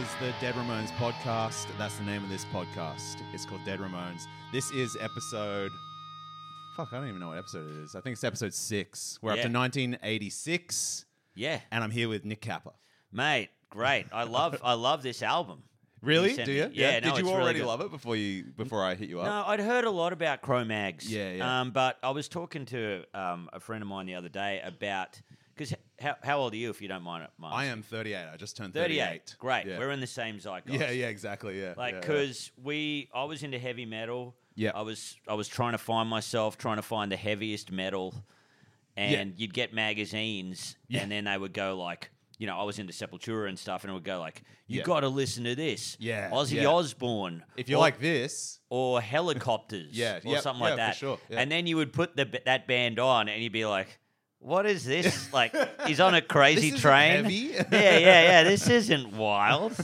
is the Dead Ramones podcast. That's the name of this podcast. It's called Dead Ramones. This is episode... Fuck, I don't even know what episode it is. I think it's episode 6. We're up to 1986. Yeah. And I'm here with Nick Kappa. Mate, great. I love this album. Really? Do you? Yeah. No, Did you it's already really love it before I hit you up? No, I'd heard a lot about Cro-Mags. Yeah. But I was talking to a friend of mine the other day about... Because how old are you, if you don't mind? I am 38. I just turned 38. Great. Yeah. We're in the same zeitgeist. Yeah, exactly. Yeah. Like, because I was into heavy metal. Yeah. I was trying to find myself, trying to find the heaviest metal. And you'd get magazines, and then they would go like... You know, I was into Sepultura and stuff, and it would go like, you got to listen to this. Yeah. Ozzy Osbourne. If you like this... Or Helicopters. Or something like that. For sure. Yeah. And then you would put that band on, and you'd be like, what is this? Like, he's on a crazy this train. Heavy? Yeah. This isn't wild.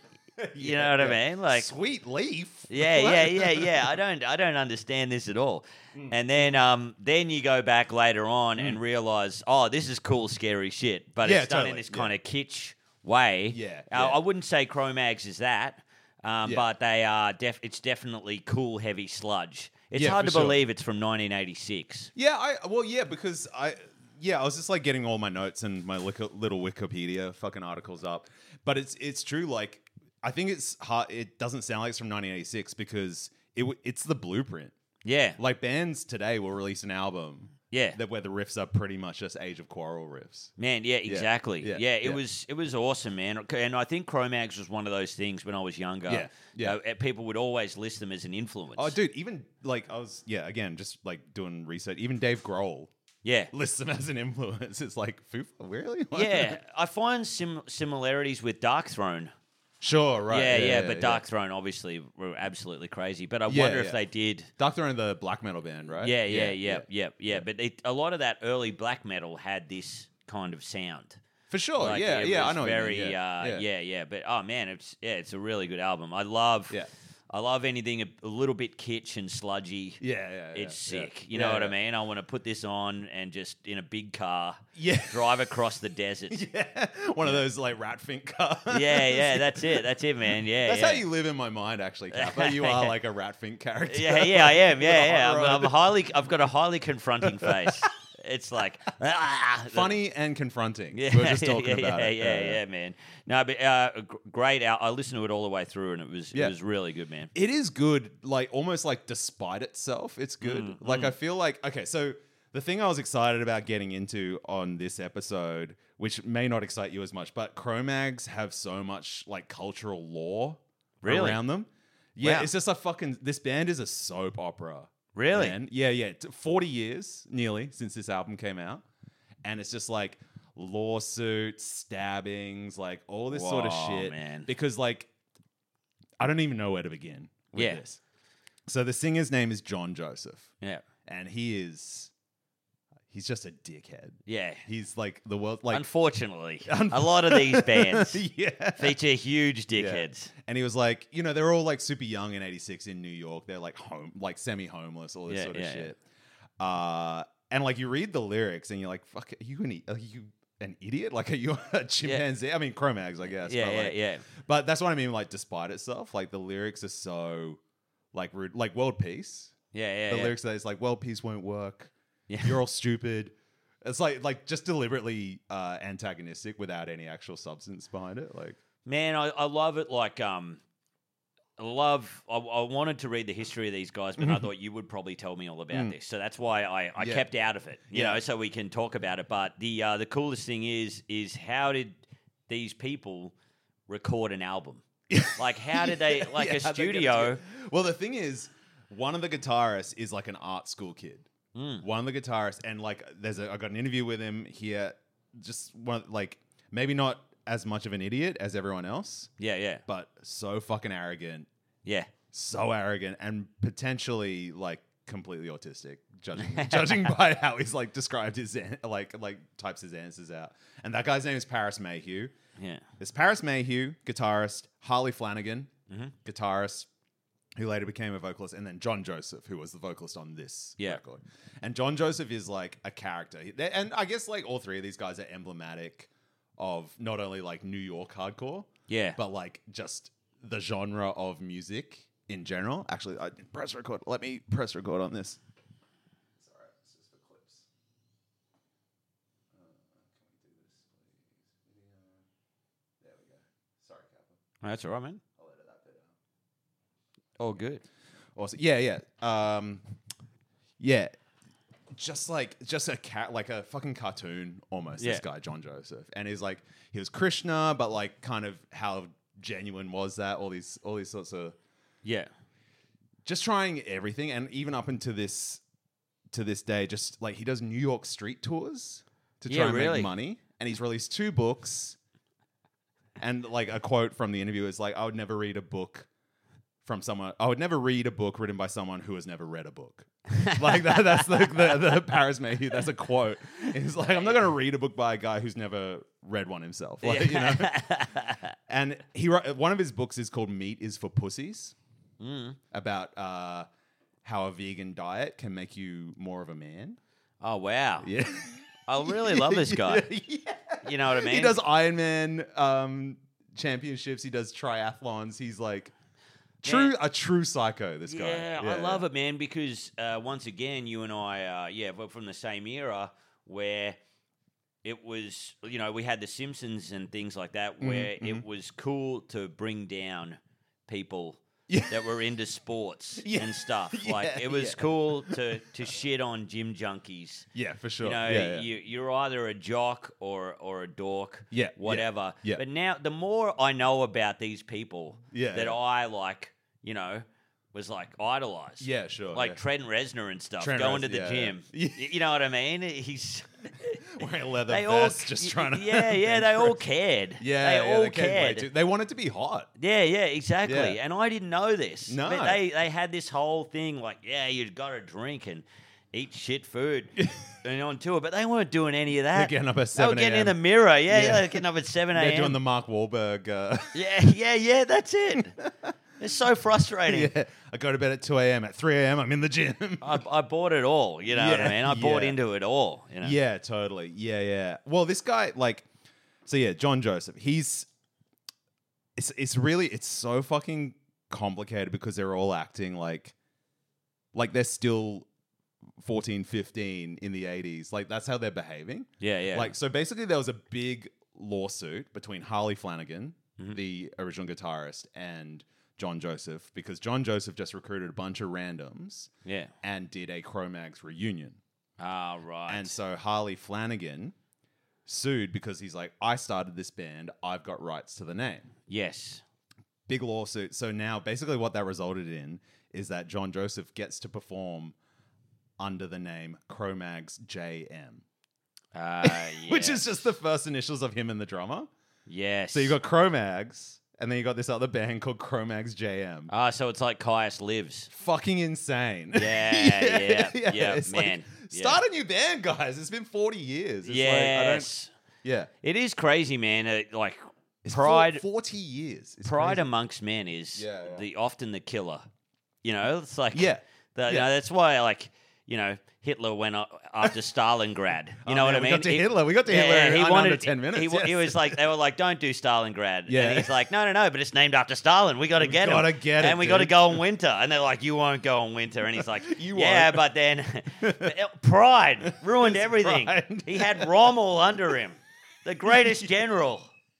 You know what I mean? Like, Sweet Leaf. Yeah. I don't understand this at all. And then you go back later on and realize, oh, this is cool, scary shit. But it's done in this kind of kitsch way. Yeah. I wouldn't say Cro-Mags is that, but they are. It's definitely cool, heavy sludge. It's hard to believe it's from 1986. Yeah, because I was just like getting all my notes and my little Wikipedia fucking articles up. But it's true. Like, I think it's hard. It doesn't sound like it's from 1986 because it's the blueprint. Yeah. Like, bands today will release an album. Yeah. Where the riffs are pretty much just Age of Quarrel riffs. Man, yeah, exactly. Yeah. It was awesome, man. And I think Cro-Mags was one of those things when I was younger. Yeah. People would always list them as an influence. Oh, dude, even like I was, again, just like doing research. Even Dave Grohl. Yeah. Lists them as an influence. It's like, really? Yeah. I find similarities with Dark Throne. Sure, right. Yeah, but Dark Throne obviously were absolutely crazy. But I wonder if they did. Dark Throne, the black metal band, right? Yeah. But a lot of that early black metal had this kind of sound. For sure. Like, I know. Very, what you mean. But oh man, it's a really good album. I love anything a little bit kitsch and sludgy. It's sick. You know what I mean? I want to put this on and just in a big car drive across the desert. One of those like Ratfink cars. That's it, man. That's how you live in my mind, actually, Kappa. You are like a Ratfink character. Yeah, I am. I've got a highly confronting face. It's like funny and confronting. We were just talking about it. Yeah, man. No, but great. I listened to it all the way through, and it was really good, man. It is good. Like almost like despite itself, it's good. I feel like so the thing I was excited about getting into on this episode, which may not excite you as much, but Cro-Mags have so much like cultural lore around them. Yeah, It's just this band is a soap opera. Really? Man. Yeah. 40 years nearly since this album came out. And it's just like lawsuits, stabbings, like all this sort of shit. Man. Because like, I don't even know where to begin with this. So the singer's name is John Joseph. Yeah. And he's just a dickhead. Yeah. He's like the world, like... Unfortunately. A lot of these bands yeah. feature huge dickheads. Yeah. And he was like, they're all like super young in 86 in New York. They're like semi-homeless, all this sort of shit. And like you read the lyrics and you're like, fuck, are you an idiot? Like, are you a chimpanzee? I mean, Cro-Mags, I guess. Yeah. But that's what I mean, like, despite itself, like the lyrics are so like rude. Like World Peace. Yeah. The lyrics that it's like, world peace won't work. Yeah. You're all stupid. It's like just deliberately antagonistic without any actual substance behind it. Like, man, I love it. Like, I wanted to read the history of these guys, but I thought you would probably tell me all about this. So that's why I kept out of it, you know, so we can talk about it. But the coolest thing is how did these people record an album? Like, how did they, like a studio? Well, the thing is, one of the guitarists is like an art school kid. One of the guitarists, and like, I got an interview with him here. Just one, like, maybe not as much of an idiot as everyone else. Yeah. But so fucking arrogant. Yeah. So arrogant and potentially like completely autistic, judging by how he's like described his like types his answers out. And that guy's name is Paris Mayhew. Yeah. There's Paris Mayhew, guitarist, Harley Flanagan, guitarist, who later became a vocalist, and then John Joseph, who was the vocalist on this record. And John Joseph is like a character. And I guess like all three of these guys are emblematic of not only like New York hardcore, Yeah. but like just the genre of music in general. Actually, I didn't press record. Let me press record on this. Sorry, it's just for clips. Can we do this, please? Video. There we go. Sorry, Kappa. That's all right, man. I'll edit that bit out. Oh, good. Awesome. Yeah. Yeah. Just a cat, like a fucking cartoon almost. Yeah. This guy, John Joseph, and he's like, he was Krishna, but like, kind of how genuine was that? All these sorts of, Yeah. just trying everything, and even up into to this day, just like he does New York street tours to try and make money, and he's released 2 books. And like a quote from the interview is like, I would never read a book written by someone who has never read a book. Like that. That's the Paris Mayhew. That's a quote. It's like, I'm not going to read a book by a guy who's never read one himself. Like, you know. And one of his books is called "Meat is for Pussies," about how a vegan diet can make you more of a man. Oh, wow. Yeah. I really love this guy. Yeah. You know what I mean? He does Ironman championships. He does triathlons. He's like a true psycho, this guy. Yeah, I love it, man, because once again, you and I, we're from the same era where it was, you know, we had The Simpsons and things like that, where it was cool to bring down people that were into sports and stuff. Like, it was cool to shit on gym junkies. Yeah, for sure. You know, you're either a jock or a dork, whatever. Yeah. But now, the more I know about these people that I like, you know, was like idolized. Yeah, sure. Like Trent Reznor and stuff, Trent going Reznor, to the gym. yeah. You know what I mean? He's wearing a leather vest, just trying to. Yeah, they all cared. Yeah, they all cared. They wanted to be hot. Yeah, exactly. Yeah. And I didn't know this. No. But they had this whole thing like, you've got to drink and eat shit food and on tour. But they weren't doing any of that. They're getting up at 7 They were getting in the mirror. Yeah, Yeah. they're getting up at 7 a.m. They're doing the Mark Wahlberg. Yeah, that's it. It's so frustrating. Yeah, I go to bed at 2 a.m. At 3 a.m. I'm in the gym. I bought it all. You know what I mean? I bought into it all. You know? Yeah, totally. Yeah. Well, this guy, John Joseph, it's so fucking complicated because they're all acting like they're still 14, 15 in the 80s. Like, that's how they're behaving. Yeah. Like, so basically there was a big lawsuit between Harley Flanagan, the original guitarist, and John Joseph, because John Joseph just recruited a bunch of randoms and did a Cro-Mags reunion. Ah, right. And so Harley Flanagan sued because he's like, I started this band, I've got rights to the name. Yes. Big lawsuit. So now basically what that resulted in is that John Joseph gets to perform under the name Cro-Mags JM. Which is just the first initials of him and the drummer. Yes. So you got Cro-Mags, and then you got this other band called Cro-Mags JM. Ah, so it's like Caius Lives. Fucking insane. Yeah, It's man. Start a new band, guys. It's been 40 years. It's yes. It is crazy, man. It's pride. 40 years. It's pride crazy. amongst men is often the killer. You know, it's like you know, that's why Hitler went after Stalingrad. You know what I mean? We got to Hitler in under 10 minutes. He was like, they were like, don't do Stalingrad. Yeah. And he's like, no, but it's named after Stalin. We got to get him. Gotta get it, and we got to go on winter. And they're like, you won't go on winter. And he's like, won't. but then pride ruined everything. Pride. He had Rommel under him, the greatest general.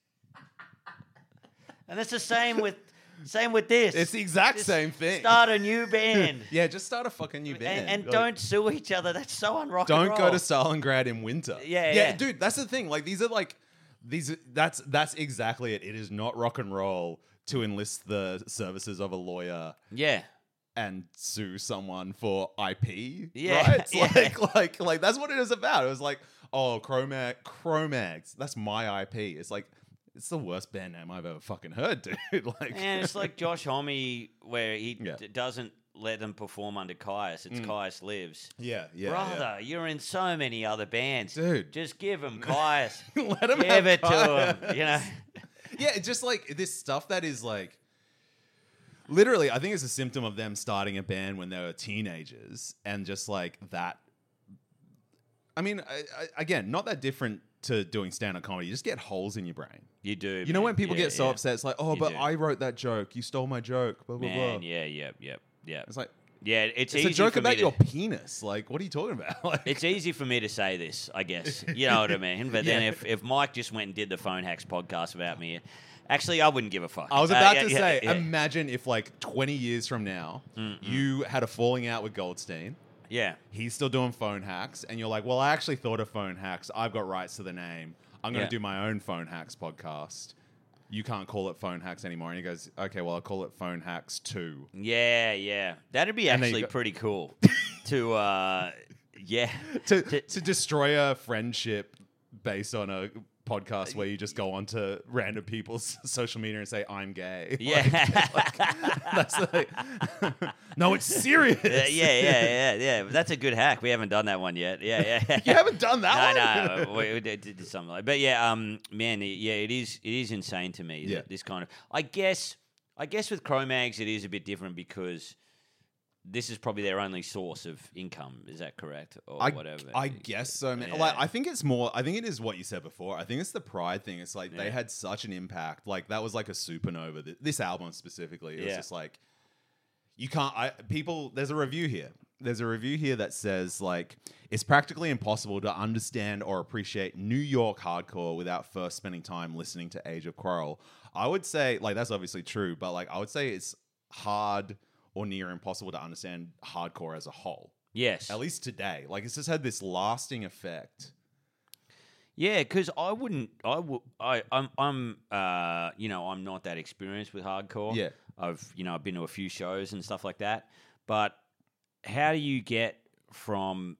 And it's the same with this. It's the exact same thing. Start a new band. Yeah, just start a fucking new band. And don't sue each other. That's so unrock and Don't roll. go to Stalingrad in winter. Yeah. Dude, that's the thing. Like, that's exactly it. It is not rock and roll to enlist the services of a lawyer. Yeah. And sue someone for IP. Yeah. Right? It's like that's what it is about. It was like, oh, Cro-Mags. That's my IP. It's like, it's the worst band name I've ever fucking heard, dude. And it's like Josh Homme, where he doesn't let them perform under Caius. It's Caius Lives. Yeah. Brother, you're in so many other bands. Dude. Just give him Caius. Let him give it to him, you know? Yeah, it's just like this stuff that is like, literally, I think it's a symptom of them starting a band when they were teenagers and just like that. I mean, again, not that different to doing stand-up comedy, you just get holes in your brain. You do. You know man. when people Yeah, get so yeah. upset, it's like, oh, You but do. I wrote that joke. You stole my joke. Blah blah Man, blah. yeah. It's like Yeah, it's it's easy a joke for me about to, your penis. Like, what are you talking about? Like, It's easy for me to say this, I guess. You know what I mean? But then Yeah. if Mike just went and did the Phone Hacks podcast about me, actually, I wouldn't give a fuck. I was about to yeah, say, yeah. imagine if like 20 years from now, you had a falling out with Goldstein. Yeah. He's still doing Phone Hacks, and you're like, well, I actually thought of Phone Hacks. I've got rights to the name. I'm going to Yeah. do my own Phone Hacks podcast. You can't call it Phone Hacks anymore. And he goes, okay, well, I'll call it Phone Hacks 2. Yeah. That'd be And then you actually go- pretty cool to, yeah. To destroy a friendship based on a podcast where you just go onto random people's social media and say, I'm gay. Yeah. That's like, no, it's serious. Yeah. That's a good hack. We haven't done that one yet. Yeah. You haven't done that one? No, we did something like. But yeah, man, yeah, it is insane to me. Yeah. That this kind of, I guess with Cro-Mags it is a bit different because this is probably their only source of income. Is that correct, or whatever? I guess so, man. Yeah. Like, I think it's more. I think it is what you said before. I think it's the pride thing. It's like they Yeah. had such an impact. Like that was like a supernova. This album specifically, it was Yeah. just like you can't. People. There's a review here. There's a review here that says like it's practically impossible to understand or appreciate New York hardcore without first spending time listening to Age of Quarrel. I would say like that's obviously true, but like I would say it's hard or near impossible to understand hardcore as a whole. Yes. At least today. Like, it's just had this lasting effect. Yeah, because I'm not that experienced with hardcore. Yeah. I've been to a few shows and stuff like that. But how do you get from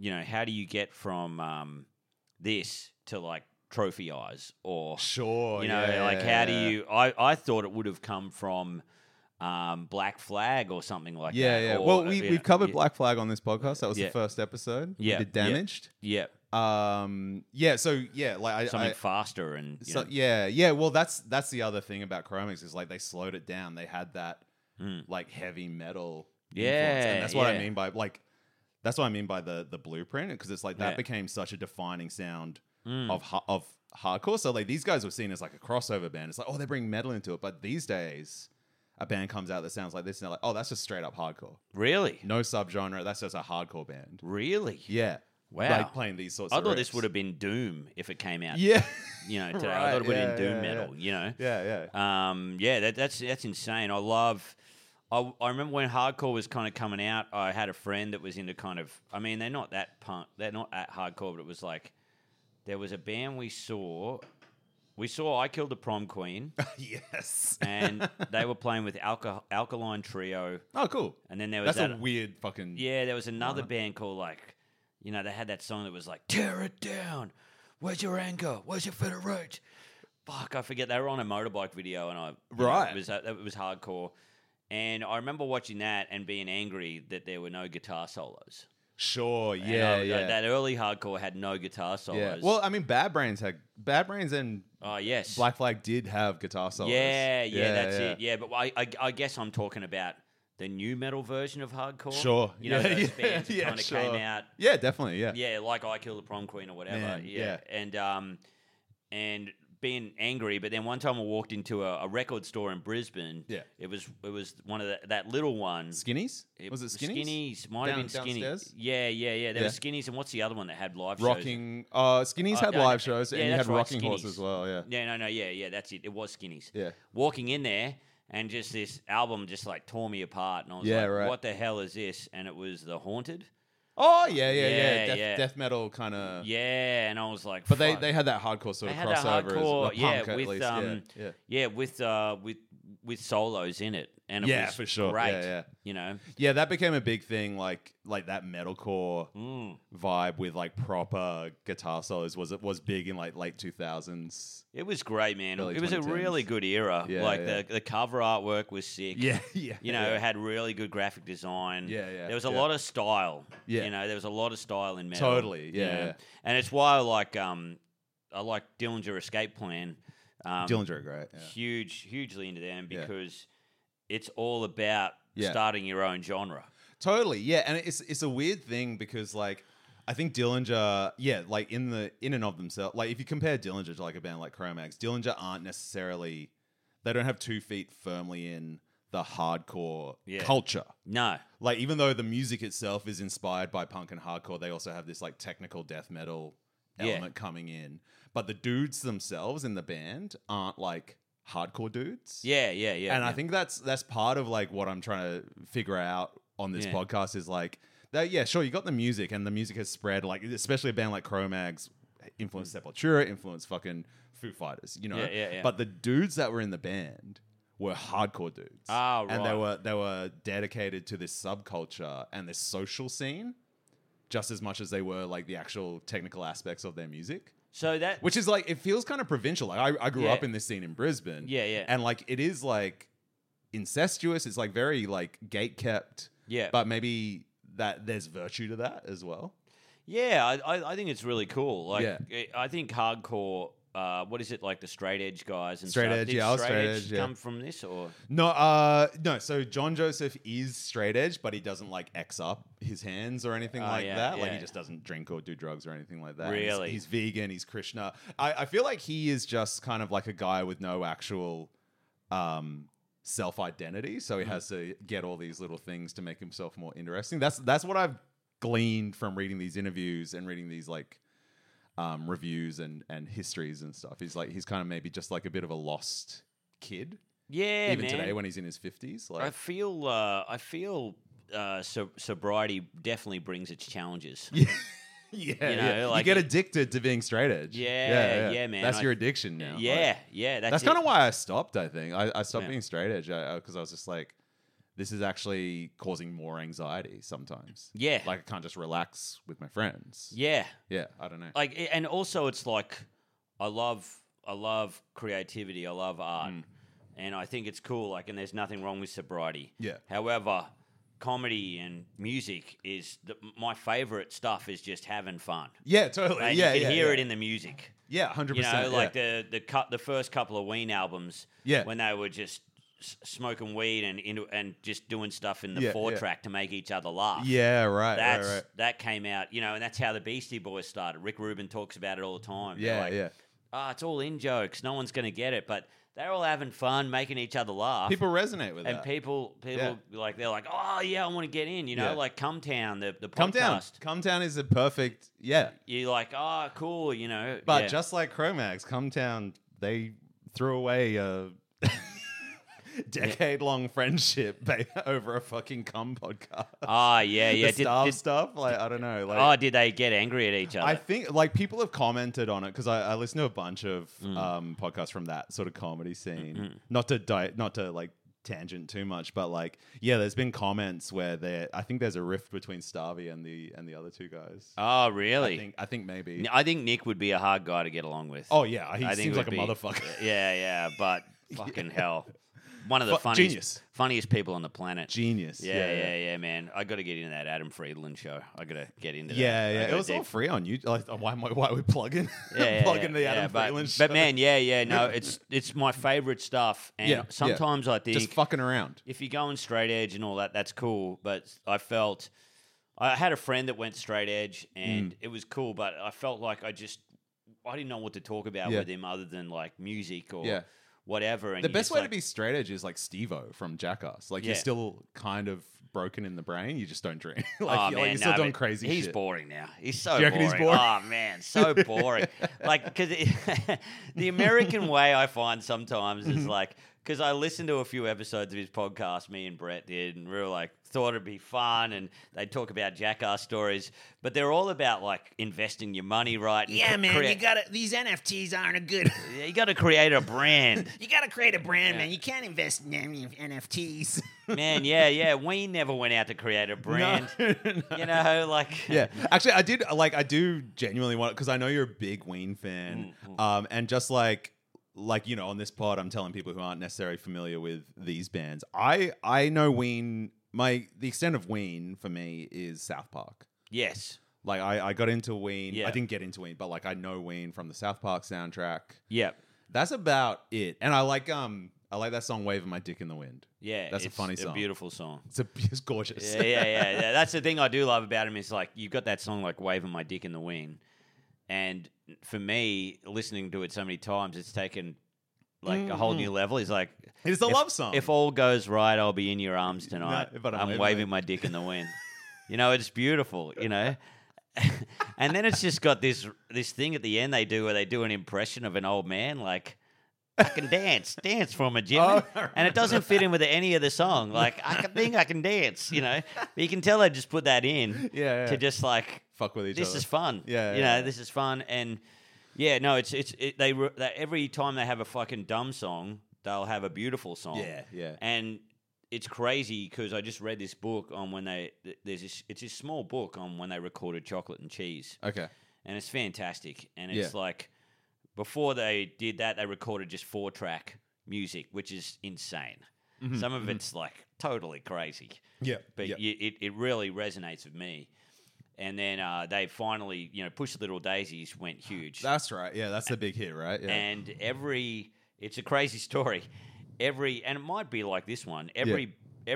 this to like Trophy Eyes or Sure. how do you? I thought it would have come from Black Flag or something like that. Yeah. Or, Well, we've covered Black Flag on this podcast. That was Yeah. the first episode. Yeah, We did Damaged. Yeah, Like something faster and you know. yeah. Well, that's the other thing about Cro-Mags is like they slowed it down. They had that like heavy metal. influence. Yeah, And that's what I yeah. mean by like. That's what I mean by the blueprint because it's like that Yeah. became such a defining sound of hardcore. So like these guys were seen as like a crossover band. It's like they bring metal into it, but these days a band comes out that sounds like this and they're like, that's just straight up hardcore. Really, No subgenre. That's just a hardcore band. really. Yeah. Wow. Like playing these sorts I of thought this riffs. would have been Doom if it came out. Yeah. Today. I Right, thought it would have yeah, been Doom yeah, metal. Yeah. That's insane. I remember when hardcore was kind of coming out. I had a friend that was into kind of. I mean, they're not that punk. They're not at hardcore, but it was like there was a band we saw. We saw I Killed the Prom Queen, Yes. and they were playing with Alkaline Trio, Oh, cool. and then there was That's that. a weird fucking. Yeah, there was another band called they had that song that was like, tear it down. Where's your anger? Where's your fit of rage? Fuck, I forget. They were on a motorbike video, and Right. it was hardcore. And I remember watching that and being angry that there were no guitar solos. Sure. And Yeah. Yeah. That early hardcore had no guitar solos. Yeah. Well, I mean, Bad Brains and oh yes, Black Flag did have guitar solos. yeah, that's it. Yeah, but I guess I'm talking about the new metal version of hardcore. Sure. those bands that yeah, kind of sure. came out. Yeah, definitely. Yeah. Yeah, like I Killed the Prom Queen or whatever. Man, yeah. And being angry, but then one time I walked into a record store in Brisbane. Yeah. It was one of that little one. Skinnies? Was it Skinnies? Skinnies might have been Skinnies. Downstairs? Yeah. There Yeah. was Skinnies, and what's the other one that had live shows? Rocking. Skinnies had no, live shows, yeah, and you had that's right, Rocking Horse Skinnies. as well. Yeah. Yeah, that's it. It was Skinnies. Yeah. Walking in there, and just this album just like tore me apart, and I was Yeah, like, right. "What the hell is this?" And it was The Haunted. Oh yeah. Yeah. Death metal kind of. Yeah, and I was like, But "Fuck." they had that hardcore sort They of had that crossover, hardcore, as, punk at with least. with solos in it, and it Yeah, was for sure. great. Yeah. Yeah, that became a big thing, like that metalcore vibe with like proper guitar solos was big in like late 2000s. It was great, man. Early It was a 2010s. really good era. Yeah, like yeah. the cover artwork was sick. Yeah. It had really good graphic design. Yeah, yeah, There was a yeah. lot of style. Yeah. There was a lot of style in metal. Totally, yeah. And it's why I like Dillinger Escape Plan. Dillinger, great. Yeah. Hugely into them Yeah. because it's all about Yeah. starting your own genre. Totally, yeah, and it's a weird thing because like I think Dillinger, like in and of themselves, like if you compare Dillinger to like a band like Cro-Mags, Dillinger aren't necessarily, they don't have 2 feet firmly in the hardcore culture. No. Like even though the music itself is inspired by punk and hardcore, they also have this like technical death metal element coming in. But the dudes themselves in the band aren't like hardcore dudes. Yeah. And I think that's part of like what I'm trying to figure out on this podcast is like that. Yeah, sure, you got the music, and the music has spread. Like especially a band like Cro-Mags influenced Sepultura, influenced fucking Foo Fighters. You know. Yeah. But the dudes that were in the band were hardcore dudes. Ah, right. And they were dedicated to this subculture and this social scene just as much as they were like the actual technical aspects of their music. So that, which is like, it feels kind of provincial. Like I grew up in this scene in Brisbane. Yeah. And like it is like incestuous. It's like very like gate kept. Yeah. But maybe that there's virtue to that as well. Yeah, I think it's really cool. Like, Yeah. I think hardcore. What is it, like the straight edge guys and Straight stuff? edge, Did yeah, I was straight straight edge edge, yeah. come from this or No. So John Joseph is straight edge, but he doesn't like X up his hands or anything like that. Like he just doesn't drink or do drugs or anything like that. Really? He's vegan. He's Krishna. I feel like he is just kind of like a guy with no actual self-identity. So he has to get all these little things to make himself more interesting. That's what I've gleaned from reading these interviews and reading these like reviews and histories and stuff. He's kind of maybe just like a bit of a lost kid. Yeah, even man. today when he's in his 50s. Like I feel sobriety definitely brings its challenges. yeah, You know, like you get addicted to being straight edge. Yeah, man. That's your addiction now. Yeah, Like, that's kind of it. why I stopped. I think I stopped Yeah. being straight edge because I was just like, this is actually causing more anxiety sometimes. Yeah. Like I can't just relax with my friends. Yeah. Yeah, I don't know. Like, and also it's like, I love creativity. I love art. And I think it's cool. Like, and there's nothing wrong with sobriety. Yeah. However, comedy and music is my favorite stuff. Is just having fun. Yeah, totally. Like, yeah, you can hear yeah. it in the music. Yeah, 100%. You know, like the first couple of Ween albums. Yeah. When they were just smoking weed and just doing stuff in the 4-track to make each other laugh. Yeah, right. That came out, you know, and that's how the Beastie Boys started. Rick Rubin talks about it all the time. Yeah, They're like, yeah. it's all in jokes. No one's going to get it, but they're all having fun, making each other laugh. People resonate with and that. people like they're like, oh yeah, I want to get in. You know, Yeah. like Come Town, the Come Down. podcast. Come Down is a perfect, You're like, oh, cool. You know, But yeah. just like Cro-Mags, Come Down, they threw away a decade-long friendship over a fucking cum podcast. Oh yeah. The Starve stuff, like I don't know. Like, Did they get angry at each other? I think like people have commented on it because I listen to a bunch of podcasts from that sort of comedy scene. Not to like tangent too much, but like there's been comments where I think there's a rift between Starvey and the other two guys. Oh really? I think maybe. I think Nick would be a hard guy to get along with. Oh yeah, he I think seems it like a would be- motherfucker. Yeah, but fucking hell. One of the funniest people on the planet. Genius. Yeah, man. I got to get into that Adam Friedland show. I got to get into that. Yeah. I It gotta was all dig- free on you. Like, why are we plugging? Yeah, plugging the Adam but, Friedland show. But man, no, it's my favorite stuff. And sometimes I think just fucking around. if you're going straight edge and all that, that's cool. But I had a friend that went straight edge, and it was cool. But I felt like I didn't know what to talk about with him other than like music or whatever. And The you're best just way like, to be straight edge is like Steve-O from Jackass. Like you're still kind of broken in the brain. You just don't drink. You're still doing crazy he's shit. boring now. He's so Do you reckon boring. he's boring? Oh man, so boring. Like because the American way I find sometimes is like because I listened to a few episodes of his podcast. Me and Brett did, and we were like thought it'd be fun, and they'd talk about Jackass stories, but they're all about like investing your money right. And Yeah, man, you gotta. These NFTs aren't a good. You got to create a brand. You gotta create a brand, man. You can't invest in any NFTs. Man, yeah. We never went out to create a brand. No. You know, like Yeah, actually, I do genuinely want because I know you're a big Ween fan, and just like you know, on this pod, I'm telling people who aren't necessarily familiar with these bands. I know Ween. The extent of Ween for me is South Park. yes. Like I got into Ween. Yeah. I didn't get into Ween, but like I know Ween from the South Park soundtrack. Yep. That's about it. And I like I like that song "Waving My Dick in the Wind." Yeah, That's a funny song. A beautiful song. It's gorgeous. Yeah. That's the thing I do love about him is like you've got that song like "Waving My Dick in the Wind," and for me, listening to it so many times, it's taken like a whole new level. He's like, It's a love song. If all goes right, I'll be in your arms tonight. but I'm waving my dick in the wind. It's beautiful. And then it's just got this thing at the end they do where they do an impression of an old man like. I can dance for me, Jimmy. And it doesn't fit in with any of the song. Like, I can dance, But you can tell they just put that in to just like fuck with each this other. is fun. Yeah. This is fun. And they every time they have a fucking dumb song, they'll have a beautiful song. Yeah. And it's crazy because I just read this book on when it's this small book on when they recorded Chocolate and Cheese. Okay. And it's fantastic. And it's like, before they did that, they recorded just 4-track music, which is insane. Some of it's like totally crazy. Yeah. But it really resonates with me. And then they finally, Push Little Daisies went huge. That's right. Yeah, that's the big hit, right? Yeah. And it's a crazy story. And it might be like this one. Every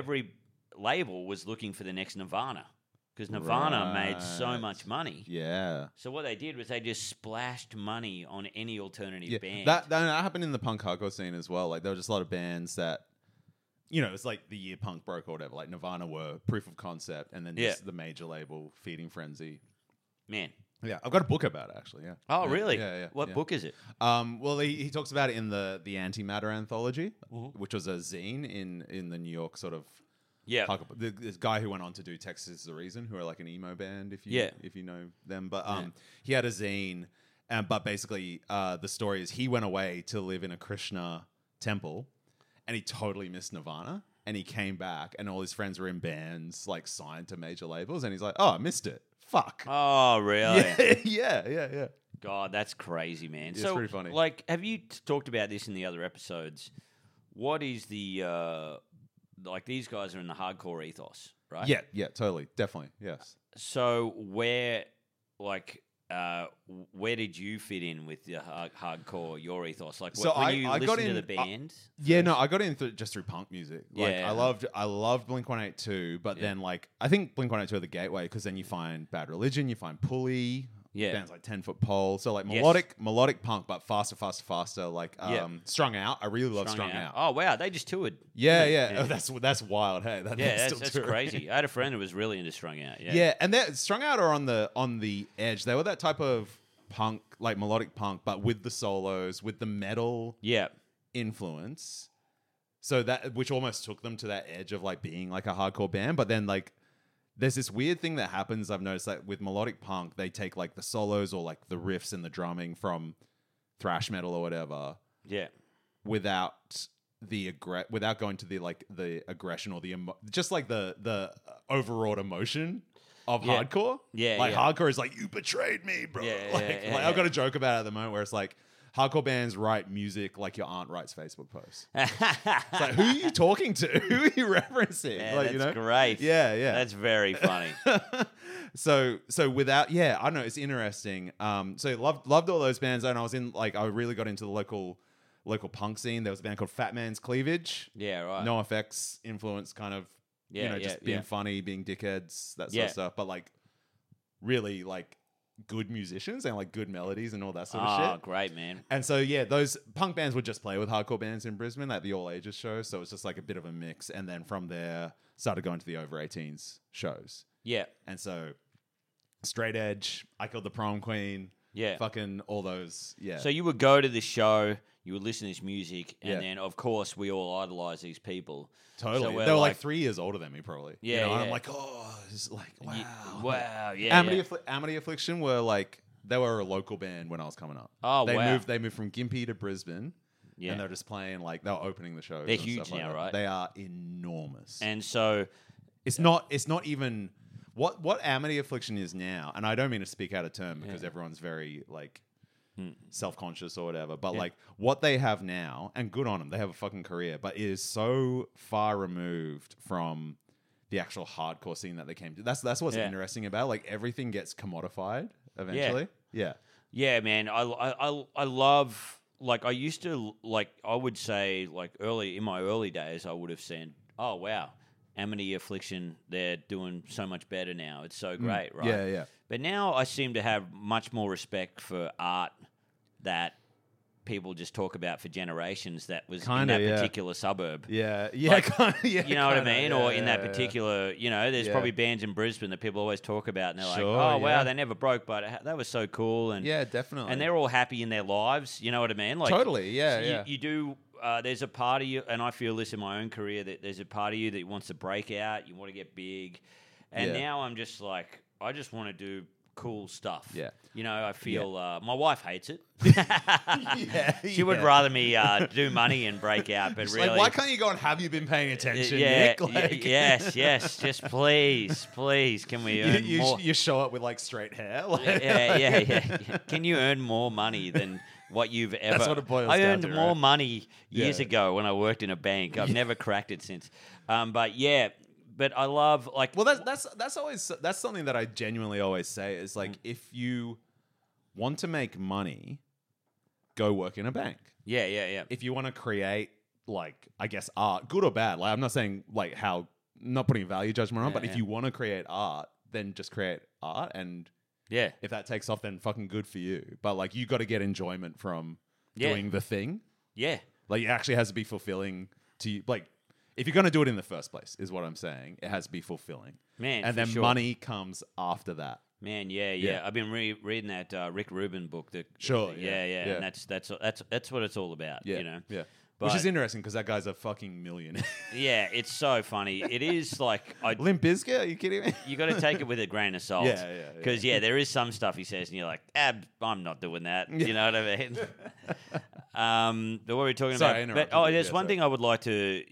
label was looking for the next Nirvana. Because Nirvana made so much money. Yeah. So what they did was they just splashed money on any alternative band. That happened in the punk hardcore scene as well. Like there were just a lot of bands that, it's like the year punk broke or whatever. Like Nirvana were proof of concept, and then just the major label Feeding Frenzy. Man. Yeah, I've got a book about it actually. Yeah. Oh, really? Yeah. What book is it? Well, he talks about it in the Antimatter anthology, which was a zine in the New York sort of. Yeah, this guy who went on to do Texas is the Reason, who are like an emo band, if you know them. But he had a zine, but basically the story is he went away to live in a Krishna temple, and he totally missed Nirvana, and he came back, and all his friends were in bands like signed to major labels, and he's like, oh, I missed it. Fuck. Oh, really? Yeah. God, that's crazy, man. It's pretty funny. Like, have you talked about this in the other episodes? What is the like these guys are in the hardcore ethos, right? Yeah, totally. Definitely, yes. So where did you fit in with the hardcore, your ethos? Like So when you I got listen to in- the band? I got in just through punk music. Like, Yeah. I loved Blink-182, but then like I think Blink-182 are the gateway because then you find Bad Religion, you find Pulley, bands like 10 Foot Pole, so like melodic punk, but faster. Like Strung Out, I really love Strung Out. Oh wow, they just toured. Yeah. Oh, that's wild. Hey, That's crazy. I had a friend who was really into Strung Out. Yeah, and Strung Out are on the edge. They were that type of punk, like melodic punk, but with the solos, with the metal influence. So that which almost took them to that edge of like being like a hardcore band, but then like there's this weird thing that happens. I've noticed that with melodic punk, they take like the solos or like the riffs and the drumming from thrash metal or whatever. Yeah. Without going to the aggression or just like the overwrought emotion of hardcore. Yeah. Like hardcore is like, you betrayed me, bro. I've got a joke about it at the moment where it's like, hardcore bands write music like your aunt writes Facebook posts. It's like, who are you talking to? Who are you referencing? Yeah, that's great. Yeah. That's very funny. So without, I don't know, it's interesting. So loved all those bands, and I was in I really got into the local punk scene. There was a band called Fat Man's Cleavage. Yeah, right. NoFX influence, kind of, just being funny, being dickheads, that sort of stuff. But like, really like good musicians and like good melodies and all that sort of shit. Oh, great, man. And so, those punk bands would just play with hardcore bands in Brisbane at the All Ages show. So it was just like a bit of a mix. And then from there, started going to the over 18s shows. Yeah. And so, Straight Edge, I Killed the Prom Queen. Yeah. Fucking all those. Yeah. So you would go to this show, you would listen to this music, and then, of course, we all idolize these people. Totally. So they were like 3 years older than me, probably. Yeah. And I'm like, oh, it's like, wow. Wow. Yeah. Amity Affliction were like, they were a local band when I was coming up. Oh, wow. They moved from Gympie to Brisbane. Yeah. And they're just playing, like, they were opening the shows. They're and huge stuff like now, that. right? They are enormous. And so it's not even what Amity Affliction is now, and I don't mean to speak out of turn because everyone's very like self-conscious or whatever, but like what they have now, and good on them, they have a fucking career, but it is so far removed from the actual hardcore scene that they came to. That's what's interesting about, like, everything gets commodified eventually. Yeah. Yeah, man. I love like I used to like I would say like in my early days I would have said, oh wow, Amity Affliction, they're doing so much better now. It's so great, right? Yeah, yeah. But now I seem to have much more respect for art that people just talk about for generations that was in that particular suburb. Yeah, yeah, Like, kind of, yeah. You know what I mean? Yeah, Or in that yeah. particular, there's Yeah. probably bands in Brisbane that people always talk about, and they're like, Sure, oh, wow, yeah. they never broke, but that was so cool. And Yeah, definitely. and they're all happy in their lives. You know what I mean? Like Totally, yeah, so yeah. You do. There's a part of you, and I feel this in my own career, that there's a part of you that wants to break out. You want to get big, and Yeah. now I'm just like, I just want to do cool stuff. Yeah. I feel my wife hates it. Yeah, She would yeah. rather me do money and break out, but It's really, like, why can't you go and have you been paying attention, yeah, Nick? Like, yes, just please, can we earn more? you show up with like straight hair. Like, yeah. Can you earn more money than what you've ever? That's what it boils I down earned to, more right? money years Yeah. ago when I worked in a bank. I've never cracked it since. But yeah, but I love like. well, that's always that's something that I genuinely always say is like if you want to make money, go work in a bank. Yeah. If you want to create like I guess art, good or bad. Like I'm not saying like how not putting a value judgment on, but if you want to create art, then just create art, and Yeah. if that takes off, then fucking good for you. But like you got to get enjoyment from Yeah. doing the thing. Yeah. Like it actually has to be fulfilling to you. Like if you're going to do it in the first place, is what I'm saying. It has to be fulfilling. Man, and for then sure. money comes after that. Man, yeah. Yeah. I've been reading that Rick Rubin book. Sure, Yeah. yeah. And that's what it's all about. Yeah, Yeah. Which But- is interesting because that guy's a fucking millionaire. Yeah, it's so funny. It is like Limp Bizkit? Are you kidding me? you got to take it with a grain of salt. Yeah, yeah. Because there is some stuff he says, and you're like, I'm not doing that. You know what I mean? But what were we talking Sorry, I about? interrupted But you. there's Yeah, one sorry. thing I would like to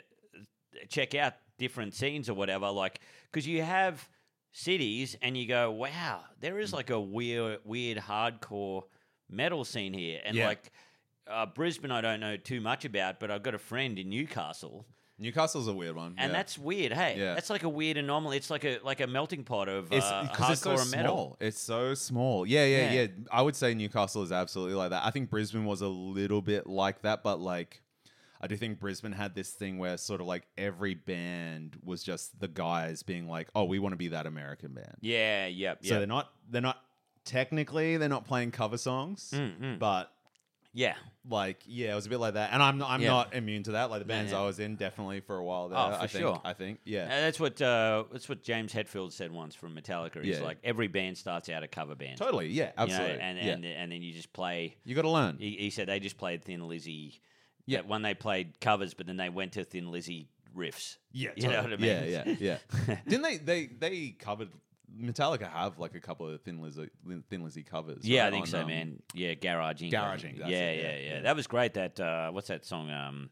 check out different scenes or whatever, like because you have cities and you go, wow, there is like a weird hardcore metal scene here, and Yeah. like. Brisbane, I don't know too much about, but I've got a friend in Newcastle, Newcastle's a weird one. and yeah. that's weird. Hey, Yeah. that's like a weird anomaly. It's like a melting pot of It's because it's so hardcore and metal. small. It's so small. Yeah. Yeah. I would say Newcastle is absolutely like that. I think Brisbane was a little bit like that, but like I do think Brisbane had this thing where sort of like every band was just the guys being like, "Oh, we want to be that American band." Yeah, yep. So they're not technically they're not playing cover songs, but yeah. like it was a bit like that. And I'm Yeah. not immune to that. Like the bands yeah. I was in definitely for a while there. Oh, for sure. I think yeah. That's what James Hetfield said once from Metallica. He's Yeah. like every band starts out a cover band. Totally, yeah, You know, absolutely. and yeah. then you just play. You got to learn. He said they just played Thin Lizzy. Yeah. When they played covers, but then they went to Thin Lizzy riffs. Yeah, You know what I mean? Yeah. Didn't they covered Metallica have like a couple of Thin Lizzy covers? Yeah, right, I think on, so, man. Yeah, Garage Inc. Garage Inc, that's Yeah, it, yeah. yeah. That was great. That what's that song?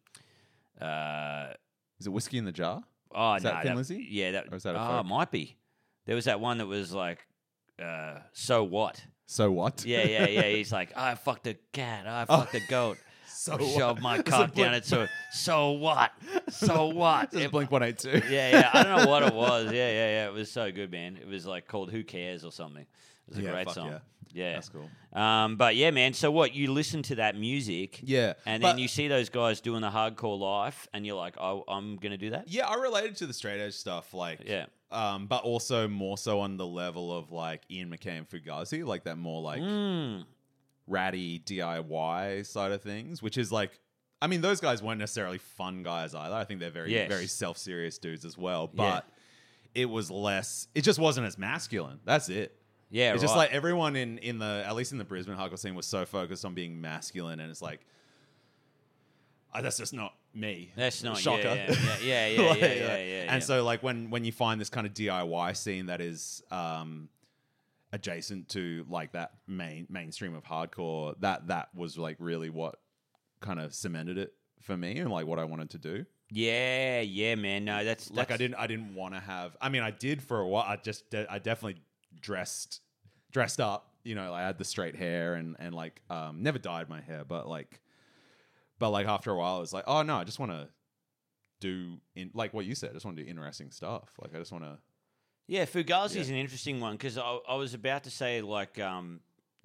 Is it Whiskey in the Jar? Oh, Is that no, Thin Lizzy? Yeah, that. Or is that a oh, folk? it might be. There was that one that was like, so what? So what? Yeah. He's like, I fucked a cat. I fucked a goat. So Shoved my Is it cock down Blink- it. So what? So what? This is It- Blink 182. yeah. I don't know what it was. Yeah. It was so good, man. It was like called "Who Cares" or something. It was a Yeah, great fuck song. yeah. Yeah, That's cool. But yeah, man. So what? You listen to that music, Yeah, and but- then you see those guys doing the hardcore life, and you're like, oh, I'm gonna do that. Yeah, I related to the straight edge stuff, like Yeah. but also more so on the level of like Ian McKay and Fugazi, like that more like ratty DIY side of things, which is like, I mean, those guys weren't necessarily fun guys either. I think they're very, Yes. very self-serious dudes as well. Yeah. But it was less. It just wasn't as masculine. That's it. Yeah, It's just right. like everyone in the at least in the Brisbane hardcore scene was so focused on being masculine, and it's like, that's just not me. That's not Shocker. Yeah. Like, Yeah. And so like when you find this kind of DIY scene that is adjacent to like that mainstream of hardcore, that was like really what kind of cemented it for me and like what I wanted to do. Yeah, man. No, that's Like I didn't want to have. I mean, I did for a while. I definitely dressed up. You know, I had the straight hair and like never dyed my hair, but like after a while, it was like, oh no, I just want to do like what you said. I just want to do interesting stuff. Like I just want to. Yeah, Fugazi is an interesting one because I was about to say like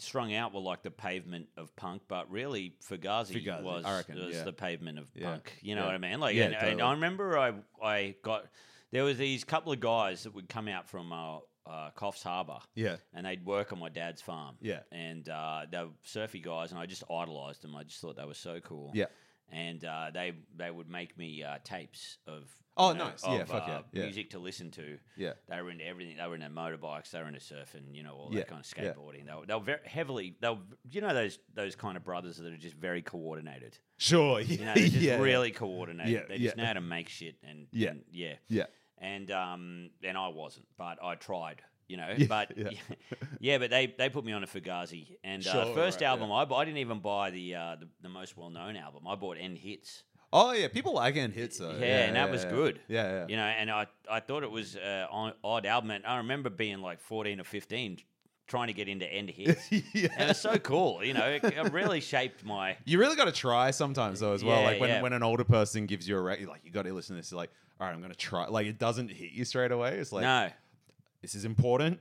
Strung Out were like the pavement of punk, but really Fugazi, was I reckon, yeah. the pavement of Yeah. punk. You know Yeah. what I mean? Like, Yeah, and totally. I remember I got there was these couple of guys that would come out from Coffs Harbour, Yeah. and they'd work on my dad's farm. Yeah. And they were surfy guys, and I just idolised them. I just thought they were so cool. Yeah. And they would make me tapes of Oh, nice. Yeah, of, fuck yeah. Yeah. music to listen to. Yeah. They were into everything. They were into motorbikes. They were into surfing. You know, all Yeah, that kind of yeah. skateboarding. They were very heavily. They were, you know, those kind of brothers that are just very coordinated. Sure. You know, they're just yeah. really coordinated. Yeah, They just yeah. know how to make shit. And Yeah. and yeah. Yeah. And I wasn't, but I tried. You know, Yeah, but yeah. yeah, but they put me on a Fugazi, and Sure, first right, album I didn't even buy the most well known album. I bought End Hits. Oh yeah, people like End Hits though. Yeah, and that was good. Yeah, yeah. You know, and I thought it was an odd album, and I remember being like 14 or 15 trying to get into End Hits. Yeah. And it's so cool, you know, it really shaped my... You really got to try sometimes though as well. Yeah, Like when, yeah. when an older person gives you a record, like you got to listen to this. You're like, all right, I'm gonna try. Like it doesn't hit you straight away. It's like, no. this is important.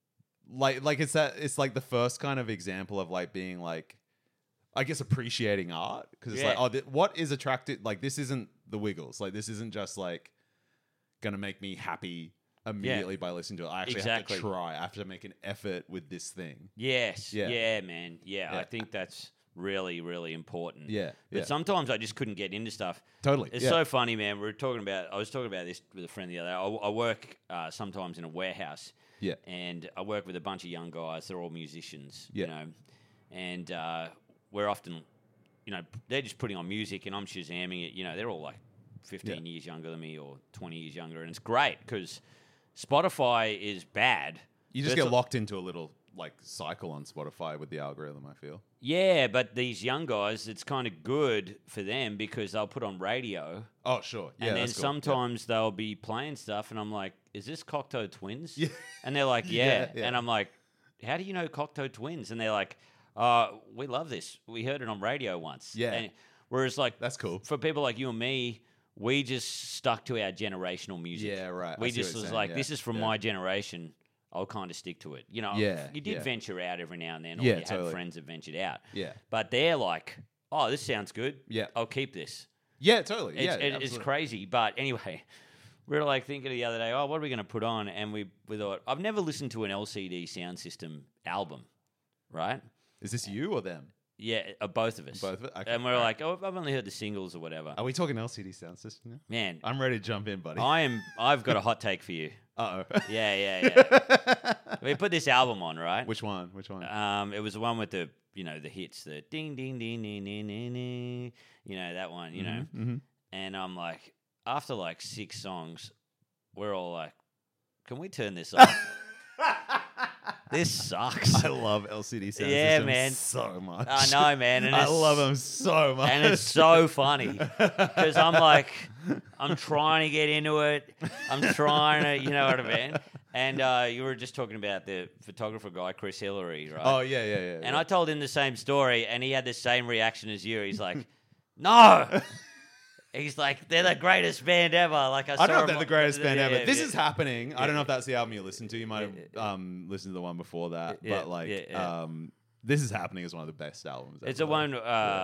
Like it's like the first kind of example of like being like, I guess appreciating art because it's Yeah. like, oh, what is attractive? Like this isn't the Wiggles. Like this isn't just like gonna make me happy immediately by listening to it. I actually Exactly. have to try. I have to make an effort with this thing. Yes. Yeah. Yeah, man. Yeah, Yeah. I think that's really, really important. Yeah, But yeah. sometimes I just couldn't get into stuff. Totally. It's yeah. so funny, man. I was talking about this with a friend the other day. I work sometimes in a warehouse. Yeah. And I work with a bunch of young guys. They're all musicians, Yeah. you know. And we're often, you know, they're just putting on music and I'm Shazamming it. You know, they're all like 15 years younger than me or 20 years younger. And it's great because Spotify is bad. You just But get it's- locked into a little like cycle on Spotify with the algorithm, I feel. Yeah, but these young guys, it's kind of good for them because they'll put on radio. Oh, sure. Yeah, And then that's cool. sometimes they'll be playing stuff, and I'm like, "Is this Cocteau Twins?" Yeah. And they're like, "Yeah." Yeah. And I'm like, "How do you know Cocteau Twins?" And they're like, "We love this. We heard it on radio once." Yeah. And whereas, like, That's cool. for people like you and me, we just stuck to our generational music. Yeah, right. I We see what just you're was saying. like, Yeah. "This is from Yeah. my generation." I'll kind of stick to it. You know, Yeah, you did yeah. venture out every now and then, or Yeah, you had totally. friends that ventured out. Yeah. But they're like, "Oh, this sounds good. Yeah. I'll keep this." Yeah, totally. It's, Yeah, it's absolutely. crazy. But anyway, we were like thinking the other day, oh, what are we going to put on? And we thought, I've never listened to an LCD Sound System album, right? Is this you or them? Yeah, both of us. Both of it? Okay, And we're alright. like, oh, I've only heard the singles or whatever. Are we talking LCD sound system now? Man, I'm ready to jump in, buddy. I've got a hot take for you. Uh-oh. Yeah. We put this album on, right? Which one? Which one? It was the one with the, you know, the hits, the ding, ding, ding, ding, ding, ding, ding, you know, that one, you know. Mhm. And I'm like, after like 6 songs, we're all like, can we turn this off? This sucks. I love LCD sound Yeah, systems man. so much. I know, man. And I it's- love them so much. And it's so funny because I'm like, I'm trying to get into it. I'm trying to, you know what I mean? And you were just talking about the photographer guy, Chris Hillary, right? Oh, yeah, yeah, yeah. And I told him the same story, and he had the same reaction as you. He's like, no. He's like, they're the greatest band ever. Like I don't know saw if they're him- the greatest band Yeah, ever. This yeah. is happening. I Yeah. don't know if that's the album you listened to. You might have listened to the one before that. Yeah, But like, yeah. this is happening is one of the best albums. It's ever. a one,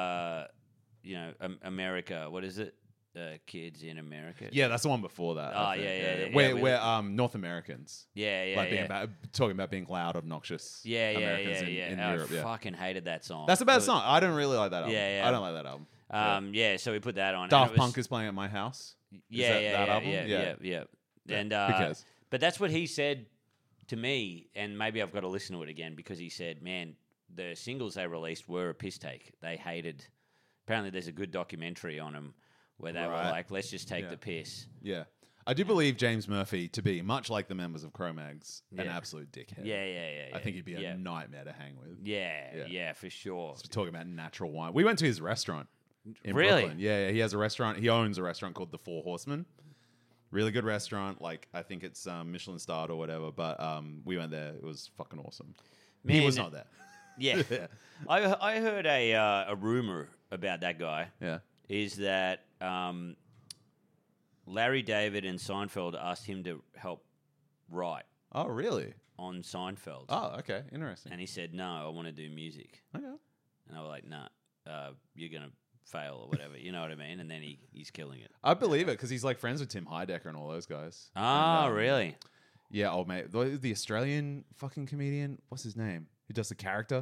you know, America. What is it? Kids in America. Yeah, that's the one before that. I Oh, think. yeah. We're North Americans. yeah, yeah. Like being yeah. talking about being loud, obnoxious. Yeah, Americans in Europe. I Yeah. fucking hated that song. That's a bad It was- song. I don't really like that album. Yeah, yeah. I don't like that album. Yeah, so we put that on. and Daft it was- Punk is playing at my house. Yeah, that yeah, that yeah, album? yeah, Yeah. yeah. And Who cares? but that's what he said to me, and maybe I've got to listen to it again because he said, "Man, the singles they released were a piss take. They hated." Apparently, there's a good documentary on them where they were Right. like, "Let's just take Yeah. the piss." Yeah. I do believe James Murphy to be, much like the members of Cro-Mags, an Yeah. absolute dickhead. Yeah. I think he'd be yeah. a nightmare to hang with. Yeah, Yeah. for sure. Just talking about natural wine. We went to his restaurant in Really? Brooklyn. Yeah, he has a restaurant. He owns a restaurant called The Four Horsemen. Really good restaurant. Like, I think it's Michelin starred or whatever. But we went there. It was fucking awesome. He Man, was not there. Yeah, Yeah. I heard a rumor about that guy. Yeah. Is that Larry David and Seinfeld asked him to help write. Oh, really? on Seinfeld. Oh, okay, interesting. And he said, no, I want to do music. Okay. And I was like, nah, you're going to fail or whatever. You know what I mean? And then he's killing it. I believe it because he's like friends with Tim Heidecker and all those guys. Oh, And, really? Yeah, old mate. The Australian fucking comedian. What's his name? Who does the character?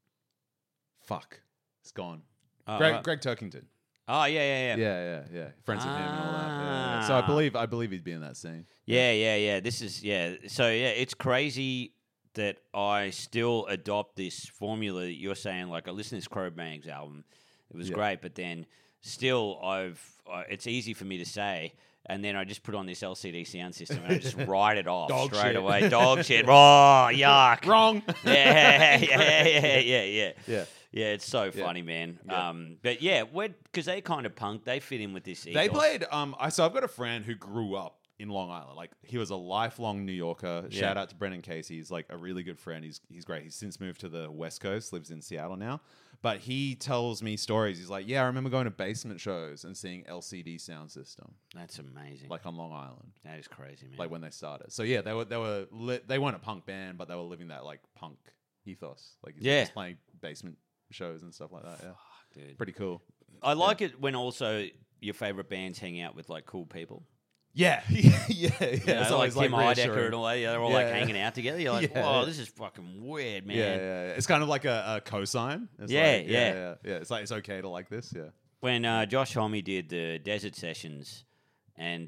Fuck. It's gone. Oh, Greg Turkington. Oh, yeah. Yeah. Friends with him and all that. Yeah. So I believe he'd be in that scene. Yeah. This is, So, it's crazy that I still adopt this formula that you're saying. Like, I listened to this Cro-Mags album. It was great, but then still it's easy for me to say, and then I just put on this LCD sound system and I just write it off Dog straight shit. away. Dog shit. Oh, yuck. Wrong. Yeah. Yeah. It's so funny, man. Yeah. But yeah, because they kind of punk, they fit in with this ethos. They played. So I've got a friend who grew up in Long Island. Like he was a lifelong New Yorker. Yeah. Shout out to Brendan Casey. He's like a really good friend. He's great. He's since moved to the West Coast. Lives in Seattle now. But he tells me stories. He's like, yeah, I remember going to basement shows and seeing LCD sound system. That's amazing. Like on Long Island. That is crazy, man. Like when they started. So yeah, they weren't a punk band, but they were living that like punk ethos. Like he's just playing basement shows and stuff like that. Yeah, dude. Pretty cool. I like it when also your favorite bands hang out with like cool people. Yeah, yeah. You know, It's like always, Tim Heidecker reassuring. and all that. They're all like hanging out together. You're like, Yeah. whoa, this is fucking weird, man. Yeah. It's kind of like a cosign. It's Yeah, like, yeah. It's like it's okay to like this. Yeah. When Josh Homme did the Desert Sessions, and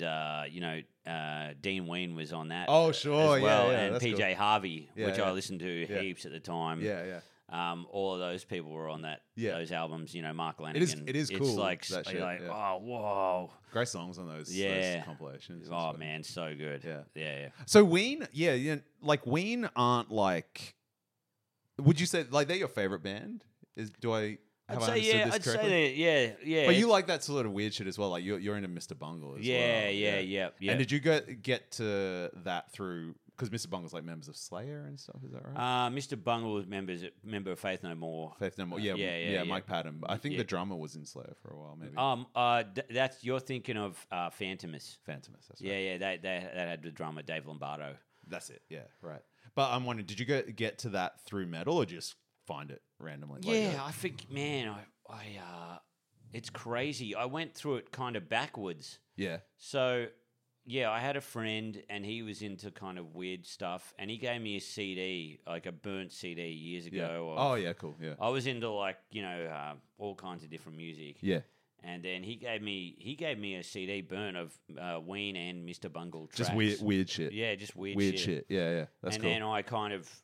Dean Ween was on that. Oh, sure, as well, yeah, and that's PJ cool. Harvey, Yeah, which yeah. I listened to Yeah. heaps at the time. Yeah. All of those people were on that. Yeah. Those albums. Mark Lanigan. It is It's cool, like, that shit, like yeah. oh, whoa. Great songs on those compilations. Oh So- man, so good. Yeah. So Ween, like Ween aren't like. Would you say like they're your favorite band? Have I understood this I'd correctly? say yeah. But you like that sort of weird shit as well. Like you're into Mr. Bungle as well. Yeah. And did you get to that through? Because Mr. Bungle's like members of Slayer and stuff. Is that right? Mr. Bungle was member of Faith No More. Faith No More. Yeah. Mike Patton. I think the drummer was in Slayer for a while, maybe. That's you're thinking of Phantomus. Phantomus. That's right. Yeah. That had the drummer Dave Lombardo. That's it. Yeah, right. But I'm wondering, did you get to that through metal or just find it randomly? I think, man, I it's crazy. I went through it kind of backwards. Yeah. So, yeah, I had a friend and he was into kind of weird stuff, and he gave me a CD, like a burnt CD years ago. Oh yeah, cool. Yeah. I was into like all kinds of different music. Yeah. And then he gave me a CD burn of Ween and Mr. Bungle tracks. Just weird shit. Yeah, just weird shit. Yeah. That's and cool. then I kind of,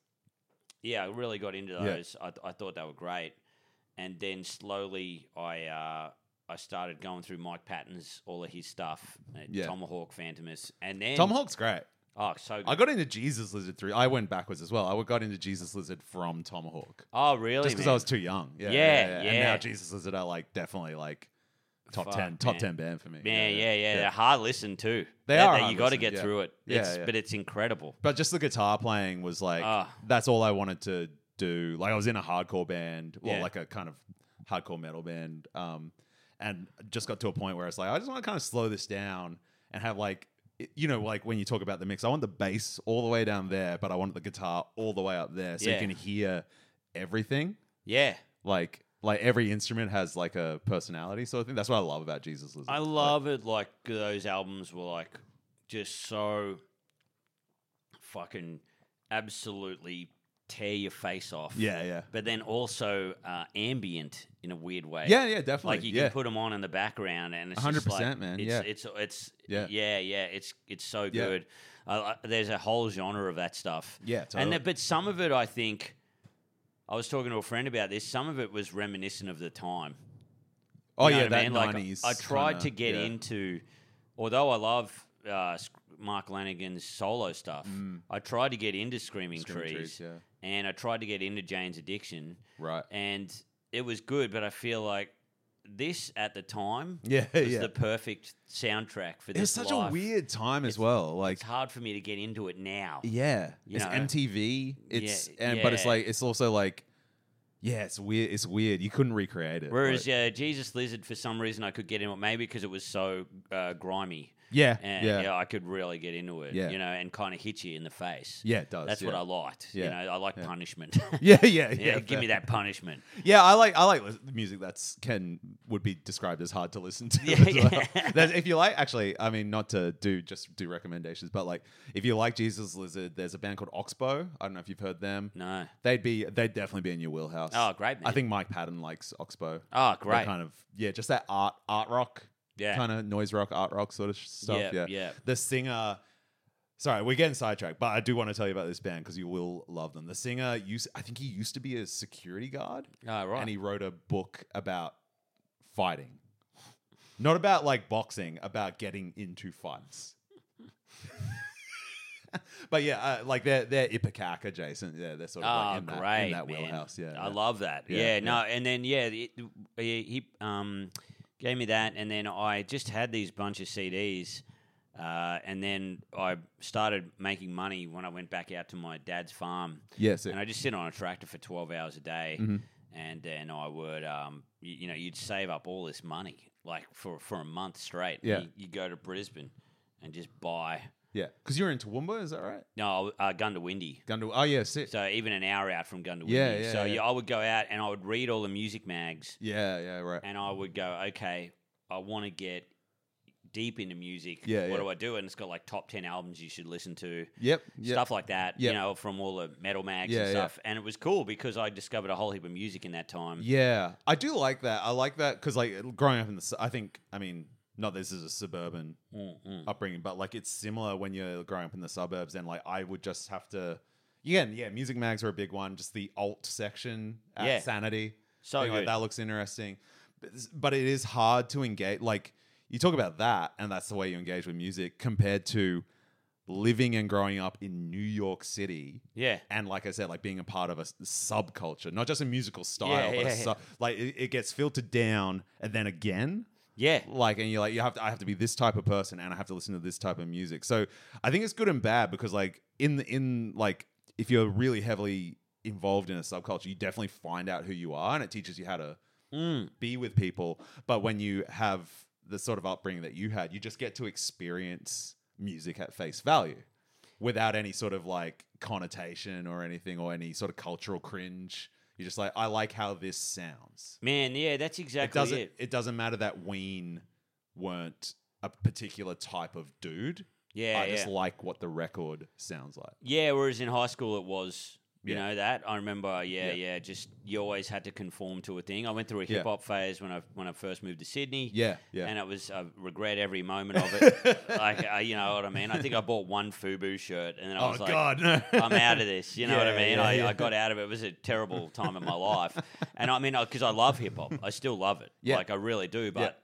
I really got into those. I thought they were great. And then slowly I started going through Mike Patton's, all of his stuff, Tomahawk, Phantomus. And then Tomahawk's great. Oh, so good. I got into Jesus Lizard through. I went backwards as well. I got into Jesus Lizard from Tomahawk. Oh, really? Just because I was too young. Yeah. And now Jesus Lizard are like definitely like top 10 band for me. Yeah. They're hard listen too. They are. You got to get yeah. through it. Yeah. But it's incredible. But just the guitar playing was like that's all I wanted to do. Like I was in a hardcore band, like a kind of hardcore metal band, and just got to a point where it's like I just want to kind of slow this down and have like like when you talk about the mix, I want the bass all the way down there, but I want the guitar all the way up there, so you can hear everything. Yeah, like every instrument has like a personality. So I think that's what I love about Jesus Lizard. I love it. Like those albums were like just so fucking absolutely tear your face off. Yeah. But then also ambient in a weird way. Yeah, definitely. Like you can put them on in the background, and it's 100%, just like, man. It's so good. There's a whole genre of that stuff. Yeah, totally. But some of it, I think, I was talking to a friend about this. Some of it was reminiscent of the time. Oh You know yeah, what I that mean? Like, 90s. I tried to get yeah. into, although I love Mark Lanigan's solo stuff, I tried to get into Screaming Trees, and I tried to get into Jane's Addiction, right? And it was good, but I feel like this at the time was the perfect soundtrack for this. It was such life. a weird time as well. Like it's hard for me to get into it now. Yeah, it's know? MTV. But it's like it's also like it's weird. It's weird. You couldn't recreate it. Whereas Jesus Lizard, for some reason, I could get in it. Maybe because it was so grimy. Yeah, And yeah. I could really get into it. Yeah. You know, and kind of hit you in the face. Yeah, it does. That's what I liked. Yeah. You know, I like punishment. Yeah, Yeah, give me fair. that punishment. Yeah, I like music that's would be described as hard to listen to. Yeah, as well. yeah. If you like, actually, I mean, not to do recommendations, but like if you like Jesus Lizard, there's a band called Oxbow. I don't know if you've heard them. No. They'd definitely be in your wheelhouse. Oh, great, I man. think Mike Patton likes Oxbow. Oh, They're great. kind of just that art rock, Yeah. kind of noise rock, art rock sort of stuff. Yeah, Yeah, yeah. The singer. Sorry, we're getting sidetracked, but I do want to tell you about this band because you will love them. The singer I think he used to be a security guard. Oh, right. And he wrote a book about fighting. Not about like boxing, about getting into fights. But yeah, like they're Ipecac adjacent. Yeah, they're sort of like in great, that man. wheelhouse. Yeah, I yeah. love that. Yeah, Yeah, yeah. no, and then he gave me that, and then I just had these bunch of CDs, and then I started making money when I went back out to my dad's farm. Yes. And I just sit on a tractor for 12 hours a day, Mm-hmm. and then I would, you'd save up all this money like for a month straight. Yeah. You go to Brisbane and just buy. Yeah, because you're in Toowoomba, is that right? No, Gundawindi. Oh yeah, sick. So even an hour out from Gundawindi. Yeah, yeah, So yeah. I would go out and I would read all the music mags, Yeah, right. and I would go, okay, I want to get deep into music. Yeah, what yeah. do I do? And it's got like top 10 albums you should listen to. Yep. Stuff like that, Yep. you know, from all the metal mags Yeah, and yeah. stuff. And it was cool because I discovered a whole heap of music in that time. Yeah, I do like that. I like that because like growing up in not this is a suburban upbringing, but like it's similar when you're growing up in the suburbs, and like I would just have to, music mags are a big one. Just the alt section at Yeah. Sanity, So Thing like good. that looks interesting, but it is hard to engage. Like you talk about that, and that's the way you engage with music compared to living and growing up in New York City. Yeah. And like I said, like being a part of a subculture, not just a musical style, Yeah, but yeah. like it gets filtered down and then again. Yeah. Like, and you're like, I have to be this type of person and I have to listen to this type of music. So I think it's good and bad because like in like, if you're really heavily involved in a subculture, you definitely find out who you are and it teaches you how to be with people. But when you have the sort of upbringing that you had, you just get to experience music at face value without any sort of like connotation or anything or any sort of cultural cringe. You're just like, I like how this sounds. Man, yeah, that's exactly it. It doesn't matter that Ween weren't a particular type of dude. Yeah, I just yeah. like what the record sounds like. Yeah, whereas in high school it was, you Yeah. know, that. I remember, Yeah. just you always had to conform to a thing. I went through a Yeah. hip hop phase when I first moved to Sydney. Yeah. And it was, I regret every moment of it. Like, you know what I mean? I think I bought one FUBU shirt and then I Oh was like, God, no. I'm out of this. You know what I Yeah, mean? yeah, yeah. I got out of it. It was a terrible time in my life. And I mean, because I love hip hop. I still love it. Yeah. Like, I really do. But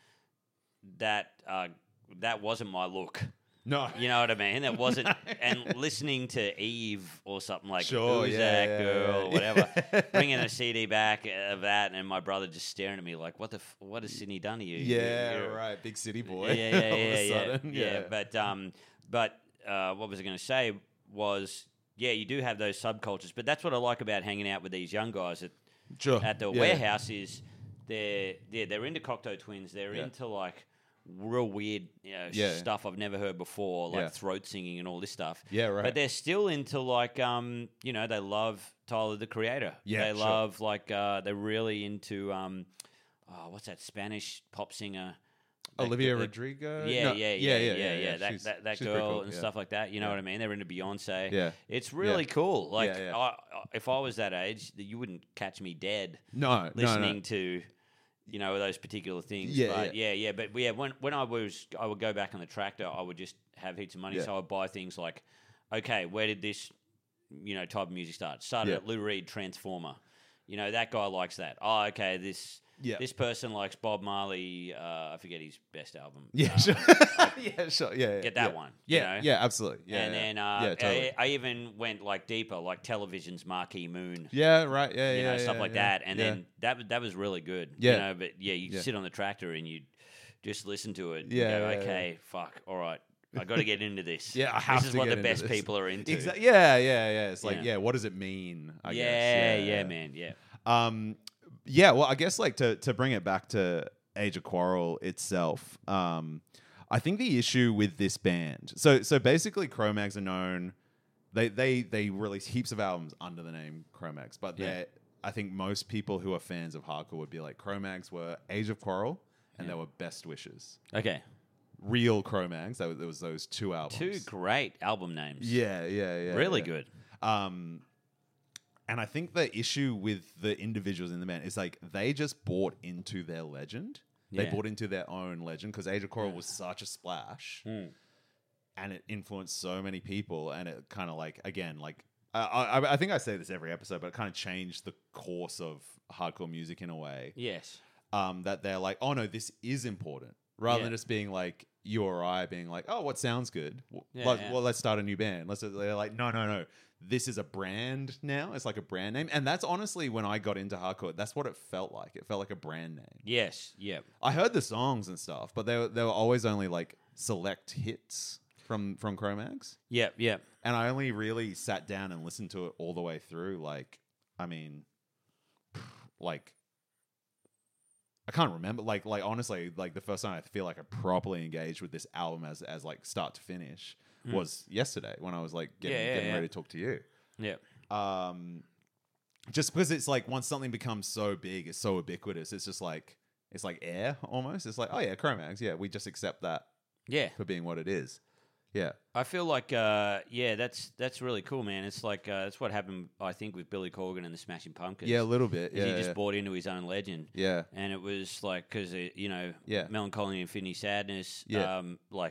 that wasn't my look. No. You know what I mean? That wasn't. And listening to Eve or something like, Sure, who's yeah, that yeah, girl, yeah. whatever, bringing a CD back of that, and my brother just staring at me like, what has Sydney done to you? Yeah, You're- right. Big city boy. yeah, all of a yeah. sudden. Yeah. But what was I going to say was, yeah, you do have those subcultures, but that's what I like about hanging out with these young guys Sure. at the Yeah. warehouse is they're into Cocteau Twins. They're Yeah. into like real weird Yeah. stuff I've never heard before, like Yeah. throat singing and all this stuff. Yeah, right. But they're still into like they love Tyler the Creator. Yeah, they sure. love like they're really into what's that Spanish pop singer? Olivia That- Rodrigo. Yeah, No, yeah. That She's that pretty girl cool, and yeah. stuff like that. You know Yeah. what I mean? They're into Beyonce. Yeah. It's really Yeah. cool. Like, Yeah. if I was that age, you wouldn't catch me dead No, listening to, those particular things. Yeah, but yeah. But yeah, when I would go back on the tractor, I would just have heaps of money, Yeah. so I would buy things like, okay, where did this, type of music start? Started Yeah. at Lou Reed, Transformer. That guy likes that. Oh, okay, this person likes Bob Marley. I forget his best album. Yeah, sure. Yeah, sure. Yeah, Get that yeah. one. Yeah, you know? yeah, absolutely. Yeah, And yeah. then yeah, totally. I even went like deeper, like Television's Marquee Moon. Yeah, right. Yeah, yeah, Stuff yeah, like yeah. that. And Yeah. then that was really good. Yeah. But yeah, you Yeah. sit on the tractor and you just listen to it. Yeah, And go, yeah, okay, fuck, all right. I got to get into this. Yeah, I have This is to what get the into best this. people are into. Exactly. Yeah. It's like, Yeah. yeah, what does it mean? I Yeah, guess. yeah, man, yeah. Yeah, well, I guess like to bring it back to Age of Quarrel itself, I think the issue with this band, so basically Cro-Mags are known, they release heaps of albums under the name Cro-Mags, but I think most people who are fans of hardcore would be like, Cro-Mags were Age of Quarrel and they were Best Wishes. Okay. Real Cro-Mags, there was those 2 albums. 2 great album names. Yeah. Really good. And I think the issue with the individuals in the band is like they just bought into their legend. They bought into their own legend because Age of Quarrel was such a splash, and it influenced so many people. And it kind of like, again, like I think I say this every episode, but it kind of changed the course of hardcore music in a way. Yes. That they're like, oh no, this is important, rather than just being like you or I being like, oh, what sounds good? Well, let's start a new band. They're like, no. This is a brand now. It's like a brand name. And that's honestly, when I got into hardcore, that's what it felt like. It felt like a brand name. Yes. Yeah. I heard the songs and stuff, but they were always only like select hits from Cro-Mags. Yeah. Yeah. And I only really sat down and listened to it all the way through. Like, I mean, like, I can't remember. Like honestly, like the first time I feel like I properly engaged with this album as like start to finish was yesterday when I was like getting ready to talk to you. Yeah. Just because it's like once something becomes so big, it's so ubiquitous. It's just like it's like air almost. It's like, oh yeah, Cro-Mags. Yeah, we just accept that. Yeah. For being what it is. Yeah. I feel like that's really cool, man. It's like that's what happened, I think, with Billy Corgan and the Smashing Pumpkins. Yeah, a little bit. Yeah, he just bought into his own legend. Yeah. And it was like because Melancholy Infinity Sadness. Yeah.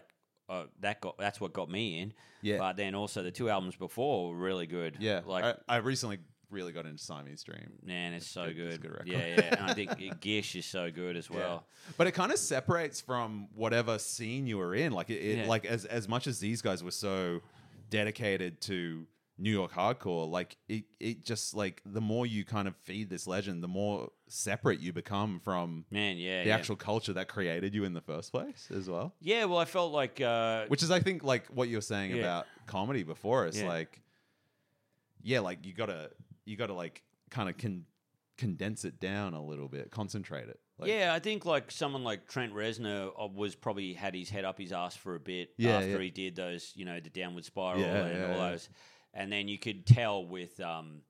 That's what got me in. Yeah. But then also the 2 albums before were really good. Yeah. Like I recently really got into Siamese Dream. Man, it's so good. It's a good record. Yeah. And I think Gish is so good as well. Yeah. But it kind of separates from whatever scene you were in. Like like as much as these guys were so dedicated to New York hardcore, like it just like the more you kind of feed this legend, the more separate you become from the actual culture that created you in the first place as well. Yeah, well, I felt like which is I think like what you were saying about comedy before. It's like like you gotta like kind of condense it down a little bit, concentrate it. Like, I think like someone like Trent Reznor was probably had his head up his ass for a bit after he did those, the Downward Spiral and all those. And then you could tell with,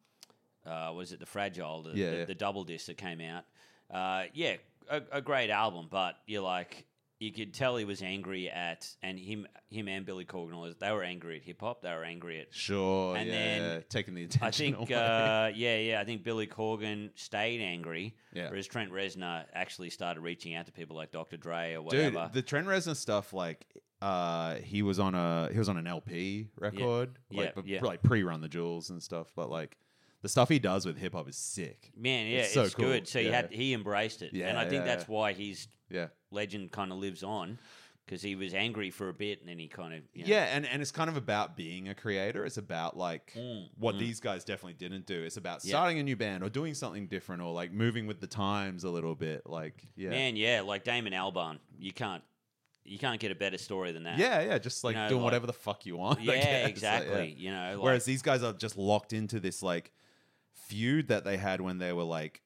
was it The Fragile, the double disc that came out? A great album, but you're like, you could tell he was angry at, and him and Billy Corgan, they were angry at hip hop. They were angry at and then taking the attention. I think, away. I think Billy Corgan stayed angry, Yeah. whereas Trent Reznor actually started reaching out to people like Dr. Dre or whatever. Dude, the Trent Reznor stuff, like, he was on an LP record, like pre-Run the Jewels and stuff. But like, the stuff he does with hip hop is sick. Man, yeah, it's so it's cool. good. So he embraced it, and I think that's why his legend kind of lives on. Because he was angry for a bit, and then he kind of and it's kind of about being a creator. It's about like what these guys definitely didn't do. It's about starting a new band or doing something different or like moving with the times a little bit. Like like Damon Albarn, you can't get a better story than that. Yeah, just like doing whatever the fuck you want. I guess. Exactly. Like, whereas these guys are just locked into this like feud that they had when they were like,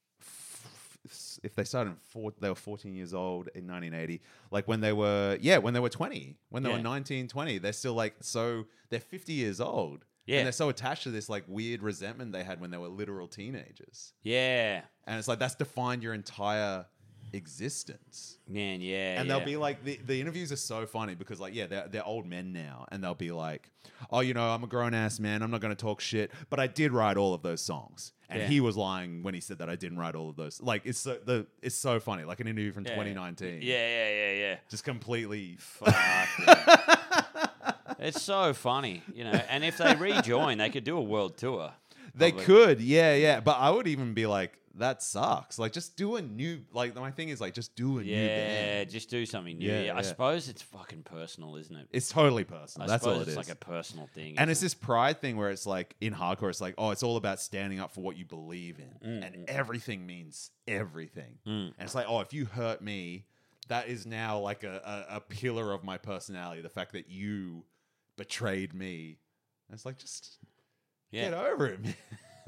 if they started they were 14 years old in 1980, like when they were 20, when they were 19, 20, they're still like, so they're 50 years old. And they're so attached to this like weird resentment they had when they were literal teenagers. Yeah. And it's like, that's defined your entire existence. Man, and they'll be like, the interviews are so funny because like, they're old men now, and they'll be like, oh, I'm a grown ass man, I'm not going to talk shit, but I did write all of those songs. And he was lying when he said that I didn't write all of those. Like, it's so funny. Like an interview from 2019. Yeah. Just completely It's so funny, And if they rejoin, they could do a world tour. They could, yeah. But I would even be like, that sucks. Like, just do a new. Like, my thing is like, just do a new band. Yeah, just do something new. Yeah. I suppose it's fucking personal, isn't it? It's totally personal. That's all it is. It's like a personal thing. And it's this pride thing where it's like in hardcore, it's like, oh, it's all about standing up for what you believe in, and everything means everything. And it's like, oh, if you hurt me, that is now like a pillar of my personality. The fact that you betrayed me, and it's like, just get over it, man.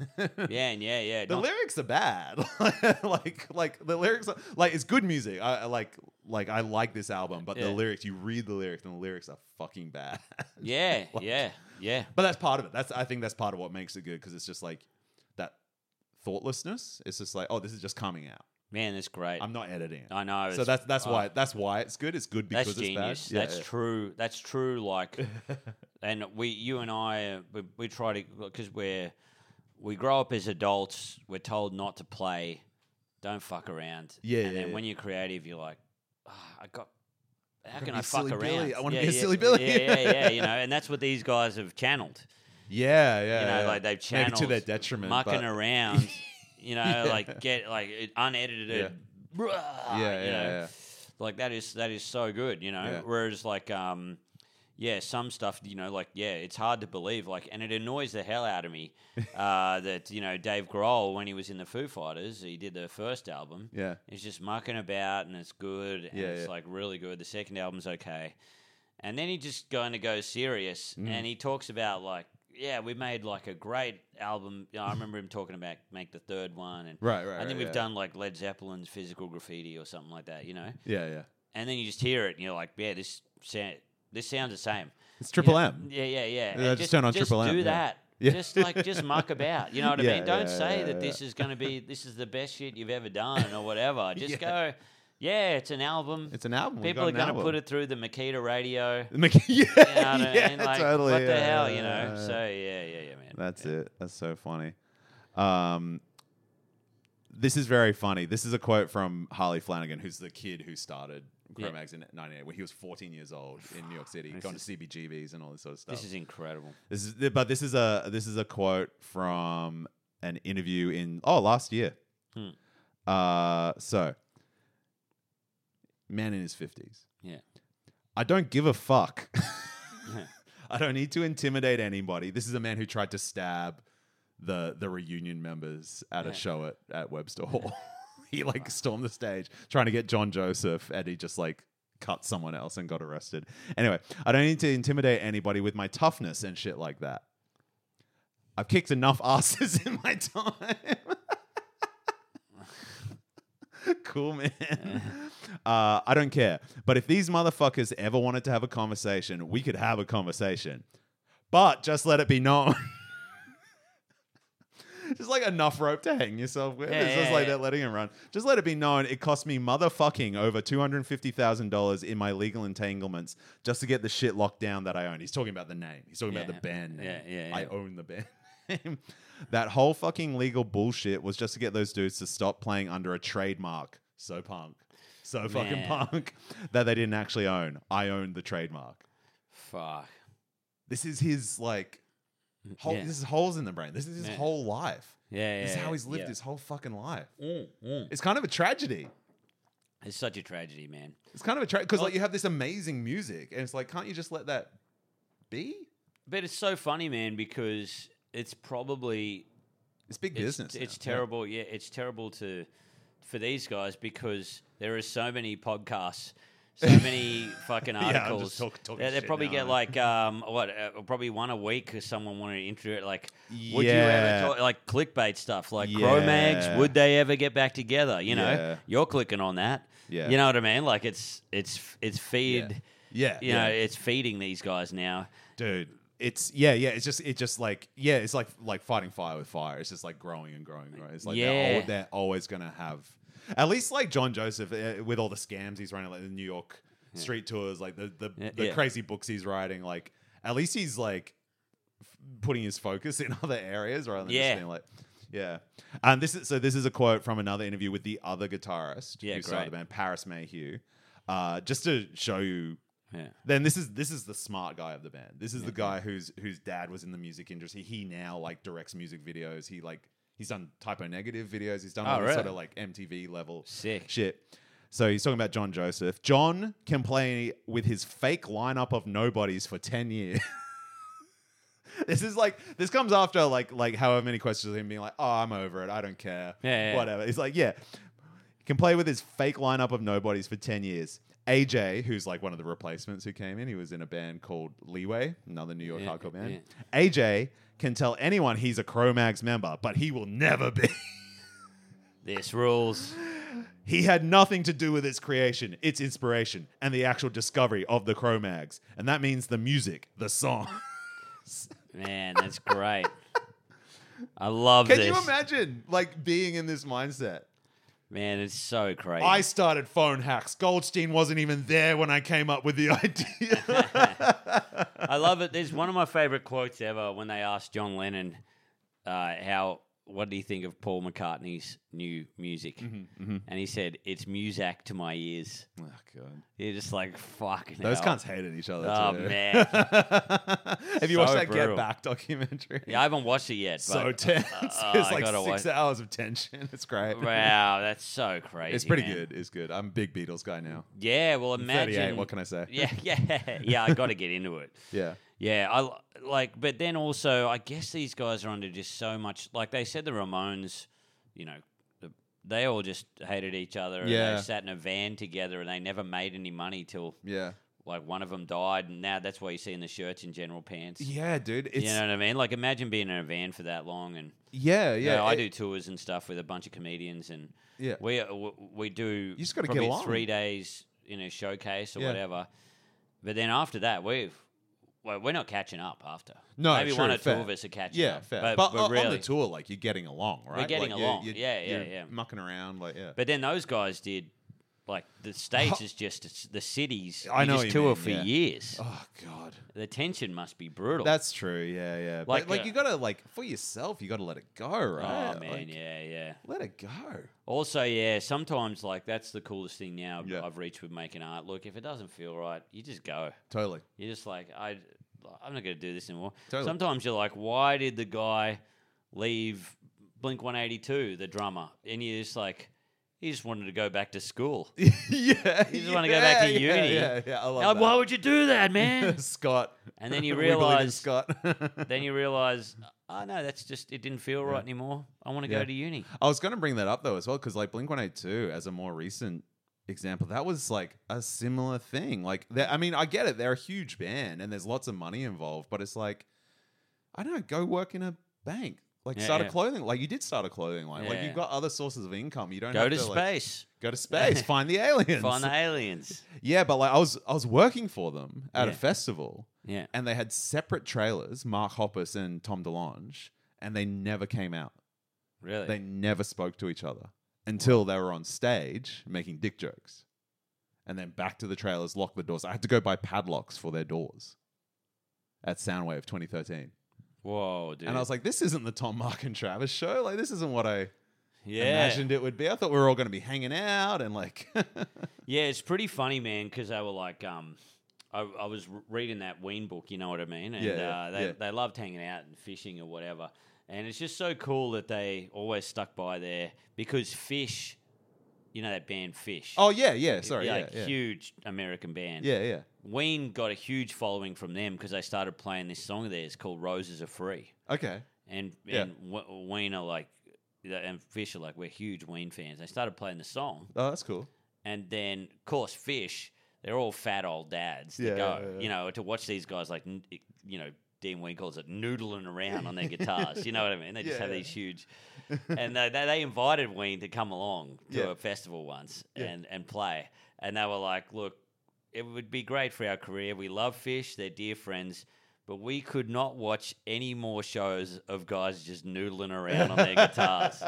Yeah. The lyrics are bad. like the lyrics are, like it's good music. I like this album, but the lyrics, you read the lyrics and the lyrics are fucking bad. Yeah, Like, yeah. But that's part of it. I think that's part of what makes it good, because it's just like that thoughtlessness. It's just like, oh, this is just coming out. Man, that's great. I'm not editing it. I know. So that's why it's good. It's good because that's it's genius. bad. That's true. That's true. Like, and you and I, we try to, because we grow up as adults. We're told not to play, don't fuck around. And then when you're creative, you're like, how can I fuck around? Billy. I want to be a silly Billy. Yeah. And that's what these guys have channeled. Yeah. Like they've channeled maybe to their detriment, mucking around. Like get like unedited. Yeah. Like that is so good, Whereas like some stuff, it's hard to believe, like, and it annoys the hell out of me that Dave Grohl, when he was in the Foo Fighters, he did the first album. Yeah, he's just mucking about and it's good. And it's like really good. The second album's okay, and then he just going to go serious and he talks about like, we made like a great album. I remember him talking about make the third one, and right. I think we've done like Led Zeppelin's Physical Graffiti or something like that, Yeah. And then you just hear it, and you're like, this sounds the same. It's Triple M. Yeah. And just turn on Triple M. Do that. Yeah. Just muck about. You know what I mean? Don't say that this is going to be this is the best shit you've ever done or whatever. Just go. Yeah, it's an album. It's an album. People are going to put it through the Makita radio. Yeah, totally. What the hell, So yeah, man. That's it. That's so funny. This is very funny. This is a quote from Harley Flanagan, who's the kid who started Cro-Mags in 1998, when he was 14 years old in New York City, going to CBGBs and all this sort of stuff. This is incredible. This is a quote from an interview in last year. So, man in his 50s. Yeah. I don't give a fuck. I don't need to intimidate anybody. This is a man who tried to stab the reunion members at a show at Webster Hall. He stormed the stage trying to get John Joseph, and he just cut someone else and got arrested. Anyway, I don't need to intimidate anybody with my toughness and shit like that. I've kicked enough asses in my time. Cool, man. I don't care. But if these motherfuckers ever wanted to have a conversation, we could have a conversation. But just let it be known. Just enough rope to hang yourself with. It's just that, letting it run. Just let it be known, it cost me motherfucking over $250,000 in my legal entanglements just to get the shit locked down that I own. He's talking about the name. He's talking about the band name. Yeah. I own the band name. That whole fucking legal bullshit was just to get those dudes to stop playing under a trademark. So punk. So fucking punk. That they didn't actually own. I owned the trademark. Fuck. This is his this is holes in the brain. This is his whole life. This is how he's lived his whole fucking life. It's kind of a tragedy. It's such a tragedy, man. It's kind of a tragedy because you have this amazing music, and it's can't you just let that be? But it's so funny, man, because it's probably big business. It's terrible. Yeah, it's terrible for these guys because there are so many podcasts. So many fucking articles. They probably get probably one a week because someone wanted to intro it. Would you ever talk clickbait stuff Cro-Mags? Would they ever get back together? You're clicking on that. Yeah. You know what I mean? It's feed. Yeah. It's feeding these guys now, dude. It's it's like fighting fire with fire. It's just growing and growing. It's they're always gonna have. At least John Joseph, with all the scams he's running, the New York street tours, the crazy books he's writing, at least he's putting his focus in other areas rather than just being And this is a quote from another interview with the other guitarist who started the band, Paris Mayhew, just to show you. Yeah. Then this is the smart guy of the band. This is the guy whose dad was in the music industry. He now directs music videos. He's done Typo Negative videos. He's done all this sort of MTV level shit. So he's talking about John Joseph. John can play with his fake lineup of nobodies for 10 years. This comes after however many questions of him being oh, I'm over it. I don't care. Whatever. He's he can play with his fake lineup of nobodies for 10 years. AJ, who's one of the replacements who came in, he was in a band called Leeway, another New York hardcore band. AJ can tell anyone he's a Cro-Mags member, but he will never be. This rules. He had nothing to do with its creation, its inspiration, and the actual discovery of the Cro-Mags. And that means the music, the song. Man, that's great. I love Can this. you imagine, like, being in this mindset? Man, it's so crazy. I started phone hacks. Goldstein wasn't even there when I came up with the idea. I love it. There's one of my favorite quotes ever when they asked John Lennon what do you think of Paul McCartney's new music? And he said, it's music to my ears. Oh, God. You're just like, fucking Those hell. cunts hated each other, Oh, too. man. Have you So watched that brutal. Get Back documentary? Yeah, I haven't watched it yet. So but, tense. I It's like gotta 6 watch- hours of tension. It's great. Wow, that's so crazy. It's pretty man. good. It's good. I'm a big Beatles guy now. Yeah, well, I'm imagine. 38. What can I say? Yeah, I got to get into it. Yeah. Yeah, but then also, I guess these guys are under just so much. Like they said, the Ramones, you know, they all just hated each other. Yeah. And they sat in a van together, and they never made any money till Yeah. like one of them died, and now that's why you see in the shirts and general pants. Yeah, dude. It's, You know what I mean? Like imagine being in a van for that long, and yeah. you know, I do tours and stuff with a bunch of comedians, and Yeah. we do just gotta get probably along. 3 days in a showcase or Yeah. whatever. But then after that, we're not catching up after. No, maybe true, one or fair. two of us are catching Yeah, up. fair. But on really, the tour, like, you're getting along, right? getting Like, along. You're, Yeah, you're mucking around, like, yeah. but then those guys did. Like the States is just the cities. I know You what just you tour mean, for yeah. years. Oh, God. The tension must be brutal. That's true, yeah. Like, But, you gotta, like, for yourself, you gotta let it go, right? oh man, Like, yeah. Let it go. Also, yeah, sometimes like that's the coolest thing now Yeah. I've reached with making art. Look, if it doesn't feel right, you just go. Totally. You're just like, I'm not going to do this anymore. Totally. Sometimes you're like, why did the guy leave Blink-182, the drummer? And you're just like, he just wanted to go back to school. Yeah. You just want to go back to uni. Yeah, I love Like, that. why would you do that, man? Scott. And then you We believe in realize, Scott. oh no, that's just it didn't feel right anymore. I want to Yeah. go to uni. I was going to bring that up though as well because like Blink-182 as a more recent example, that was like a similar thing. Like, I mean, I get it; they're a huge band and there's lots of money involved, but it's like, I don't know, go work in a bank, like Yeah, start yeah. a clothing. Like you did start a clothing line. Like Yeah. you've got other sources of income. You don't Go have to to space. Like, go to space, find the aliens. Find the aliens. Yeah, but like I was working for them at a Yeah. festival. Yeah. And they had separate trailers, Mark Hoppus and Tom DeLonge, and they never came out. Really? They never spoke to each other until they were on stage making dick jokes. And then back to the trailers, lock the doors. I had to go buy padlocks for their doors at Soundwave 2013. Whoa, dude. And I was like, this isn't the Tom, Mark, and Travis show. Like, this isn't what I yeah. imagined it would be. I thought we were all going to be hanging out and like... Yeah, it's pretty funny, man, because they were like, I was reading that Ween book, you know what I mean? And they loved hanging out and fishing or whatever. And it's just so cool that they always stuck by there because Fish, you know that band Fish? Oh, yeah. Sorry, Like, yeah. huge American band. Yeah. Ween got a huge following from them because they started playing this song of theirs called Roses Are Free. Okay. And Yeah. Ween are like, and Fish are like, we're huge Ween fans. They started playing the song. Oh, that's cool. And then, of course, Fish, they're all fat old dads that Yeah, go, yeah. you know, to watch these guys like, you know, Dean Ween calls it noodling around on their guitars. You know what I mean? They just have these huge. And they invited Ween to come along to a festival once and play. And they were like, look, it would be great for our career. We love Fish. They're dear friends. But we could not watch any more shows of guys just noodling around on their guitars.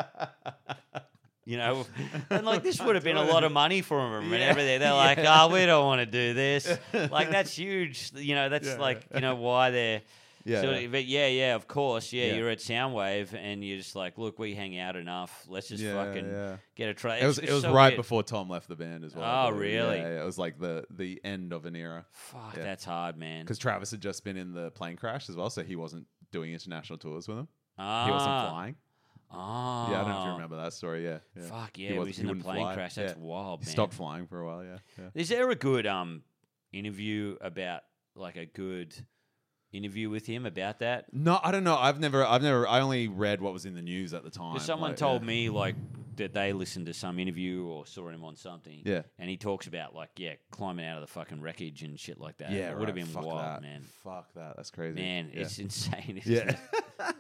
You know, and like this would have been a lot of money for them and everything. They're like, oh, we don't want to do this. Like that's huge. You know, that's like, you know, why they're. Yeah. So, but yeah, of course. Yeah. You're at Soundwave and you're just like, look, we hang out enough. Let's just fucking get a try. It was right before Tom left the band as well. Oh, really? Yeah, it was like the end of an era. Fuck, that's hard, man. Because Travis had just been in the plane crash as well, so he wasn't doing international tours with them. Ah. He wasn't flying. Oh. Yeah, I don't know if you remember that story. Yeah. Fuck, He yeah, he was in the wouldn't plane fly. crash. That's wild, He man. stopped flying for a while, yeah. Is there a good interview about like a good interview with him about that? No, I don't know. I only read what was in the news at the time. Because someone told me like that they listened to some interview or saw him on something. Yeah. And he talks about like, climbing out of the fucking wreckage and shit like that. Yeah, It would have right. been Fuck wild, that. man. Fuck that. That's crazy. Man, yeah. it's insane. Isn't Yeah. it?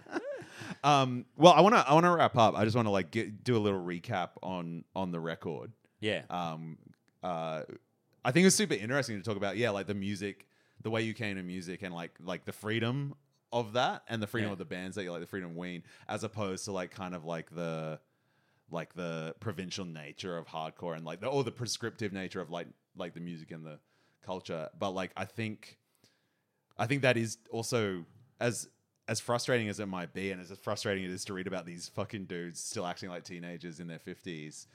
Well, I want to wrap up. I just want to like do a little recap on the record. Yeah. I think it was super interesting to talk about. Yeah, like the music, the way you came to music, and like the freedom of that, and the freedom of the bands that you like, the freedom of Ween, as opposed to like kind of like the provincial nature of hardcore and like the prescriptive nature of like the music and the culture. But like I think that is also as frustrating as it might be, and as frustrating it is to read about these fucking dudes still acting like teenagers in their 50s,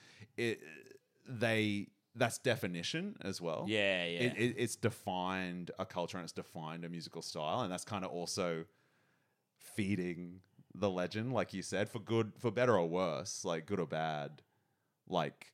that's definition as well. Yeah, yeah. It's defined a culture and it's defined a musical style, and that's kind of also feeding the legend, like you said, for better or worse, like good or bad, like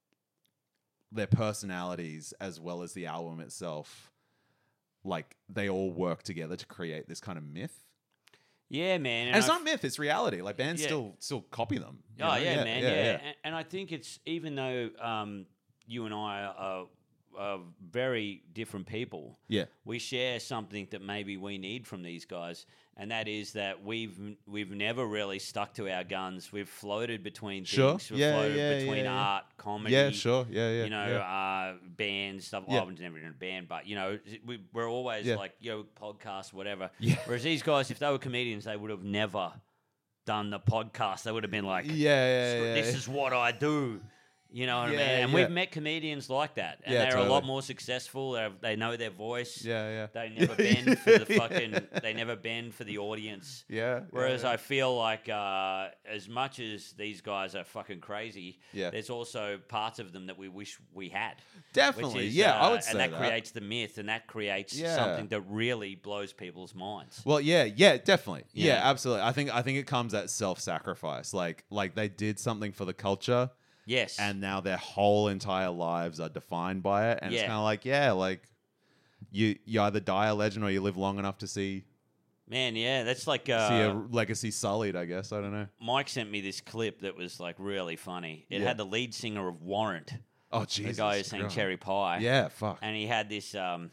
their personalities as well as the album itself, like they all work together to create this kind of myth. Yeah, man. And it's not myth, it's reality. Like bands still copy them. Oh, yeah, man. Yeah. And I think it's, even though you and I are very different people, we share something that maybe we need from these guys, and that is that we've never really stuck to our guns. We've floated between things. We've floated between art, comedy. Yeah, sure. Yeah. You know, bands, stuff. Well, I was never in a band, but, you know, we're always like, podcast, whatever. Yeah. Whereas these guys, if they were comedians, they would have never done the podcast. They would have been like, this is what I do. You know what I mean? And we've met comedians like that, and they're a lot more successful. They know their voice. They never bend for the fucking. They never bend for the audience. Whereas I feel like as much as these guys are fucking crazy, there's also parts of them that we wish we had. Definitely, I would say that. And that creates the myth, and that creates something that really blows people's minds. Well, definitely, absolutely. I think it comes at self-sacrifice. Like they did something for the culture. Yes. And now their whole entire lives are defined by it. And it's kind of like, like you either die a legend or you live long enough to see. Man, that's like see a legacy sullied, I guess. I don't know. Mike sent me this clip that was like really funny. It had the lead singer of Warrant. Oh, Jesus. The guy who sang Cherry Pie. Yeah, fuck. And he had this,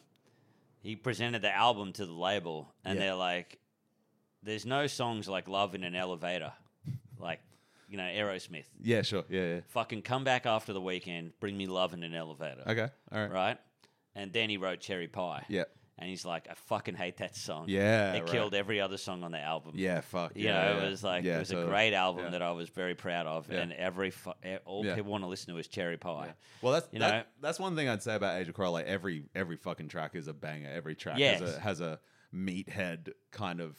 he presented the album to the label, and they're like, there's no songs like Love in an Elevator. Like, you know, Aerosmith. Yeah, sure. Yeah. Fucking come back after the weekend, bring me Love in an Elevator. Okay, all right. Right? And then he wrote Cherry Pie. Yeah. And he's like, I fucking hate that song. Yeah, it killed every other song on the album. Yeah, fuck. You know, it was like, it was a great album that I was very proud of, and all people want to listen to is Cherry Pie. Yeah. Well, that's one thing I'd say about Age of Quarrel. Like every fucking track is a banger. Every track has a meathead kind of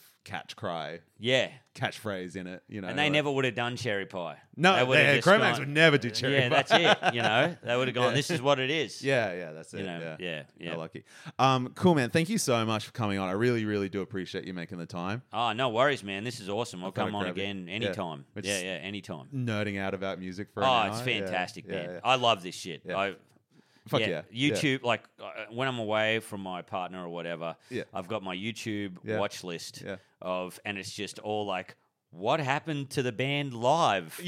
catchphrase in it, you know. And they never would have done Cherry Pie. No, Cro-Mags would never do Cherry Pie. Yeah, that's it. You know, they would have gone, this is what it is. Yeah, that's it. You know, yeah. Lucky. Cool, man. Thank you so much for coming on. I really, really do appreciate you making the time. Oh, no worries, man. This is awesome. I'll come on again anytime. Yeah, anytime. Nerding out about music for an hour. It's fantastic, man. Yeah. I love this shit. Fuck yeah. YouTube, like when I'm away from my partner or whatever, I've got my YouTube watch list of, and it's just all like, what happened to the band live?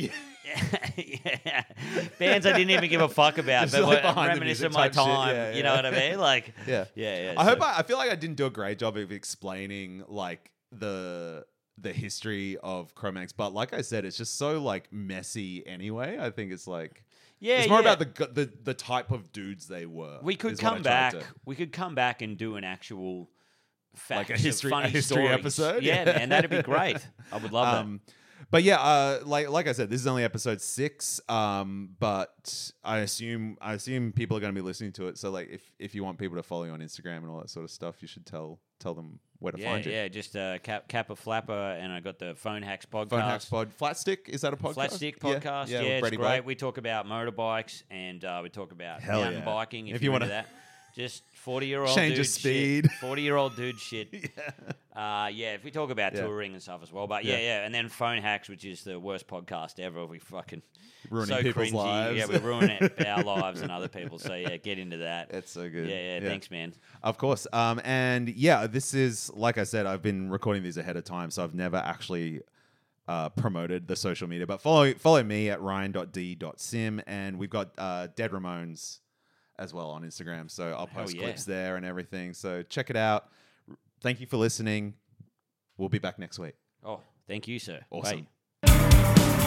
Bands I didn't even give a fuck about, but like reminiscent of my time. You know what I mean? Like, yeah. I feel like I didn't do a great job of explaining like the history of Cro-Mags, but like I said, it's just so like messy anyway. I think it's like. Yeah, it's more about the type of dudes they were. We could come back. We could come back and do an actual like a history episode. Yeah, man, that'd be great. I would love that. But yeah, like I said, this is only episode 6. But I assume people are going to be listening to it. So like, if you want people to follow you on Instagram and all that sort of stuff, you should tell them where to find you. Yeah, just Kappa Flapper, and I got the Phone Hacks podcast. Phone Hacks pod. Flatstick, is that a podcast? Flatstick podcast. Yeah, it's great. Blake. We talk about motorbikes, and we talk about mountain biking. If you want that, just 40-year-old change dude of speed. 40-year-old dude shit. If we talk about touring and stuff as well. But and then Phone Hacks, which is the worst podcast ever. We fucking ruining people's lives. Yeah, we ruin our lives and other people's. So get into that. It's so good. Yeah, thanks, man. Of course. And this is, like I said, I've been recording these ahead of time, so I've never actually promoted the social media. But follow me at ryan.d.sim, and we've got Dead Ramones as well on Instagram. So I'll post clips there and everything. So check it out. Thank you for listening. We'll be back next week. Oh, Thank you, sir. Awesome. Bye.